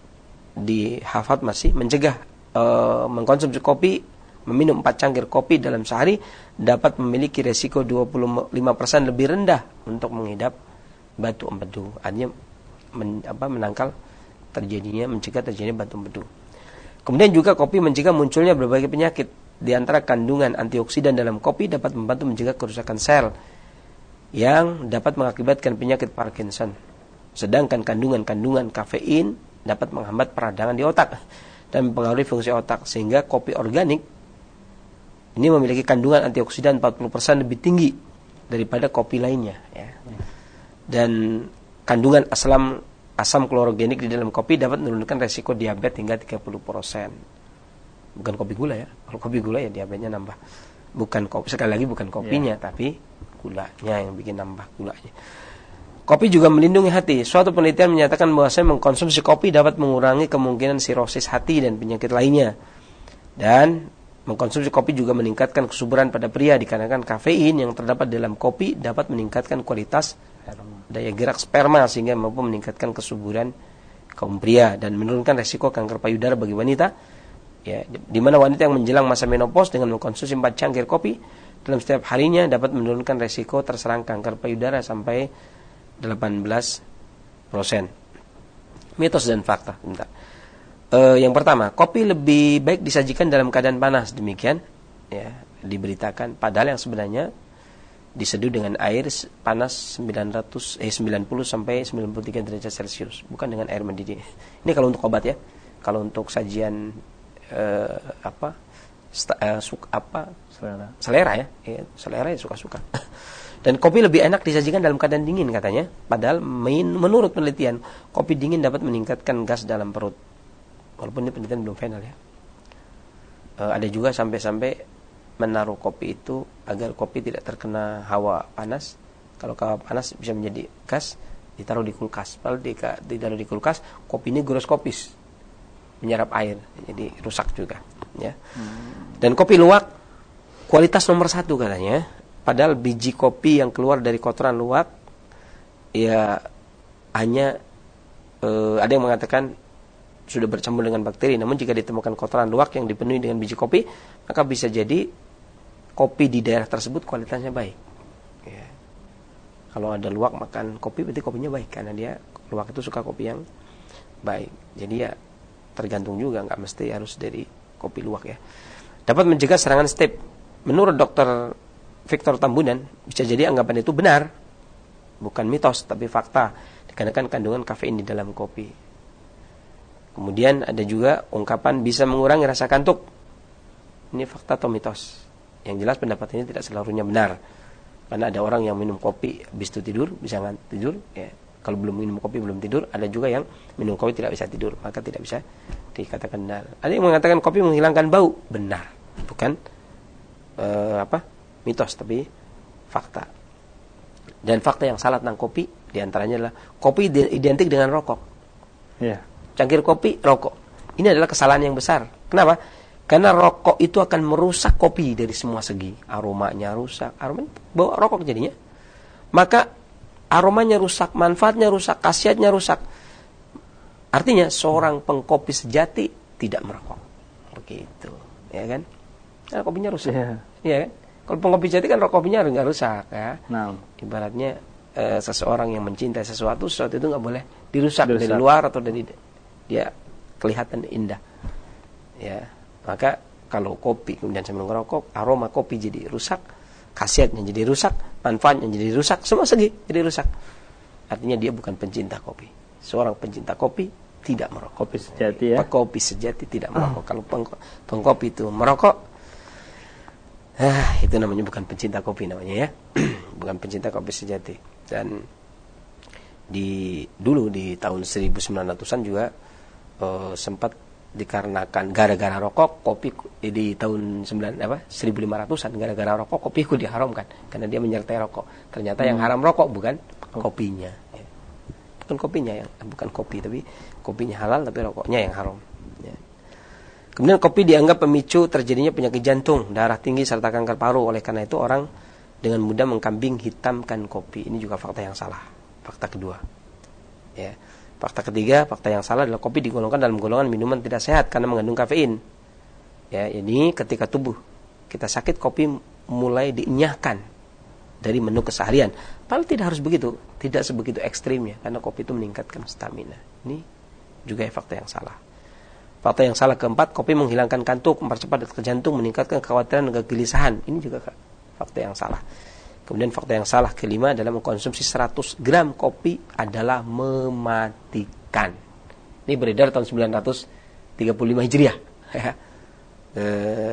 di Harvard masih mencegah e, mengkonsumsi kopi, meminum empat cangkir kopi dalam sehari dapat memiliki resiko dua puluh lima persen lebih rendah untuk mengidap batu empedu. Artinya men, apa, menangkal terjadinya, mencegah terjadinya batu empedu. Kemudian juga kopi mencegah munculnya berbagai penyakit. Di antara kandungan antioksidan dalam kopi dapat membantu mencegah kerusakan sel yang dapat mengakibatkan penyakit Parkinson. Sedangkan kandungan-kandungan kafein dapat menghambat peradangan di otak dan mempengaruhi fungsi otak, sehingga kopi organik ini memiliki kandungan antioksidan empat puluh persen lebih tinggi daripada kopi lainnya, ya. Dan kandungan asam asam klorogenik di dalam kopi dapat menurunkan resiko diabetes hingga tiga puluh persen. Bukan kopi gula, ya. Kalau kopi gula ya diabetesnya nambah. Bukan kopi, sekali lagi bukan kopinya, yeah. tapi gulanya yang bikin nambah gulanya. Kopi juga melindungi hati. Suatu penelitian menyatakan bahwa saya mengkonsumsi kopi dapat mengurangi kemungkinan sirosis hati dan penyakit lainnya. Dan mengkonsumsi kopi juga meningkatkan kesuburan pada pria dikarenakan kafein yang terdapat dalam kopi dapat meningkatkan kualitas daya gerak sperma sehingga mampu meningkatkan kesuburan kaum pria dan menurunkan resiko kanker payudara bagi wanita. Ya, di mana wanita yang menjelang masa menopause dengan mengkonsumsi empat cangkir kopi dalam setiap harinya dapat menurunkan resiko terserang kanker payudara sampai delapan belas persen. Mitos dan fakta. Bentar. E, yang pertama, kopi lebih baik disajikan dalam keadaan panas, demikian ya diberitakan, padahal yang sebenarnya diseduh dengan air panas sembilan ratus eh sembilan puluh sampai sembilan puluh tiga derajat Celcius, bukan dengan air mendidih. Ini kalau untuk obat, ya. Kalau untuk sajian eh, apa sta, eh, suka apa selera, selera ya, ya selera ya suka-suka. Dan kopi lebih enak disajikan dalam keadaan dingin katanya, padahal main, menurut penelitian kopi dingin dapat meningkatkan gas dalam perut. Walaupun ini penelitian belum final, ya. E, ada juga sampai-sampai menaruh kopi itu agar kopi tidak terkena hawa panas. Kalau hawa panas bisa menjadi gas, ditaruh di kulkas. Kalau ditaruh di kulkas, kopi ini groskopis, menyerap air, jadi rusak juga. ya. Dan kopi luwak kualitas nomor satu katanya. Padahal biji kopi yang keluar dari kotoran luwak ya hanya eh, ada yang mengatakan sudah bercampur dengan bakteri. Namun jika ditemukan kotoran luwak yang dipenuhi dengan biji kopi, maka bisa jadi kopi di daerah tersebut kualitasnya baik. Ya. Kalau ada luwak makan kopi, berarti kopinya baik karena dia luwak itu suka kopi yang baik. Jadi ya tergantung juga, nggak mesti harus dari kopi luwak ya. Dapat mencegah serangan staph. Menurut dokter Victor Tambunan, bisa jadi anggapan itu benar, bukan mitos tapi fakta, dikarenakan kandungan kafein di dalam kopi. Kemudian ada juga ungkapan bisa mengurangi rasa kantuk. Ini fakta atau mitos? Yang jelas pendapat ini tidak seluruhnya benar. Karena ada orang yang minum kopi habis itu tidur, bisa nggak tidur ya. Kalau belum minum kopi belum tidur, ada juga yang minum kopi tidak bisa tidur, maka tidak bisa dikatakan benar. Ada yang mengatakan kopi menghilangkan bau, benar, bukan uh, apa mitos tapi fakta. Dan fakta yang salah tentang kopi diantaranya adalah kopi identik dengan rokok. Yeah. Cangkir kopi, rokok. Ini adalah kesalahan yang besar. Kenapa? Karena rokok itu akan merusak kopi dari semua segi. Aromanya rusak, aromanya bau rokok jadinya. Maka aromanya rusak, manfaatnya rusak, khasiatnya rusak. Artinya seorang pengkopi sejati tidak merokok. Begitu, ya kan? Nah, kopinya rusak. Iya yeah. kan? Kalau pengkopi sejati kan rokok kopinya enggak rusak, ya. Nah, ibaratnya e, seseorang yang mencintai sesuatu, sesuatu itu enggak boleh dirusak, dirusak dari luar atau dari dia kelihatan indah. Ya, maka kalau kopi kemudian sambil ngerokok, aroma kopi jadi rusak, khasiatnya jadi rusak, manfaatnya jadi rusak, semua segi jadi rusak. Artinya dia bukan pencinta kopi. Seorang pencinta kopi tidak merokok. Kopi sejati ya. Kopi sejati tidak merokok. Oh. Kalau peng, pengkopi itu merokok, ah, itu namanya bukan pencinta kopi namanya ya. Bukan pencinta kopi sejati. Dan di dulu di tahun seribu sembilan ratusan juga eh, sempat dikarenakan gara-gara rokok kopi di tahun sembilan apa seribu lima ratusan gara-gara rokok kopi itu diharamkan karena dia menyertai rokok. Ternyata hmm. yang haram rokok bukan kopinya, ya. Bukan kopinya yang bukan kopi tapi kopinya halal tapi rokoknya yang haram. Ya. Kemudian kopi dianggap pemicu terjadinya penyakit jantung, darah tinggi serta kanker paru. Oleh karena itu orang dengan mudah mengkambing hitamkan kopi. Ini juga fakta yang salah. Fakta kedua. Ya. Fakta ketiga, fakta yang salah adalah kopi digolongkan dalam golongan minuman tidak sehat karena mengandung kafein. Ya, ini ketika tubuh kita sakit, kopi mulai dienyahkan dari menu keseharian. Padahal tidak harus begitu, tidak sebegitu ekstrimnya karena kopi itu meningkatkan stamina. Ini juga fakta yang salah. Fakta yang salah keempat, kopi menghilangkan kantuk, mempercepat detak jantung, meningkatkan kekhawatiran dan kegelisahan. Ini juga fakta yang salah. Kemudian fakta yang salah kelima adalah mengkonsumsi seratus gram kopi adalah mematikan. Ini beredar tahun sembilan ratus tiga puluh lima Hijriah. e,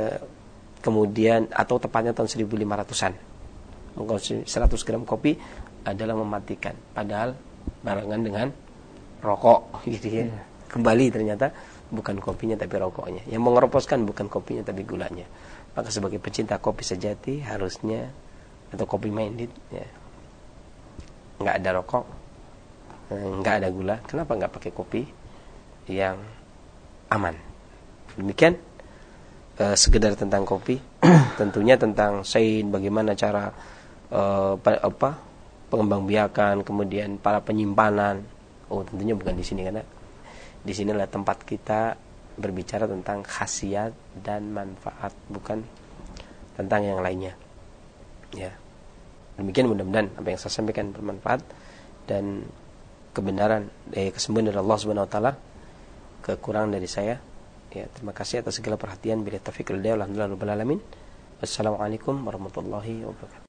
kemudian atau tepatnya tahun seribu lima ratusan. Mengkonsumsi seratus gram kopi adalah mematikan. Padahal barengan dengan rokok gitu ya. Kembali ternyata bukan kopinya tapi rokoknya. Yang mengeroposkan bukan kopinya tapi gulanya. Maka sebagai pecinta kopi sejati harusnya atau kopi minded ya, nggak ada rokok, nggak ada gula. Kenapa nggak pakai kopi yang aman? Demikian eh, sekedar tentang kopi. Tentunya tentang sain, bagaimana cara eh, apa pengembangbiakan, kemudian para penyimpanan. Oh, tentunya bukan di sini karena di sini adalah tempat kita berbicara tentang khasiat dan manfaat, bukan tentang yang lainnya. Ya, demikian mudah-mudahan apa yang saya sampaikan bermanfaat dan kebenaran, eh, kesembuhan dari Allah Subhanahu Wa Taala, kekurangan dari saya. Ya, terima kasih atas segala perhatian. Bila taufiq wal hidayah, alhamdulillah rabbil alamin. Wassalamualaikum warahmatullahi wabarakatuh.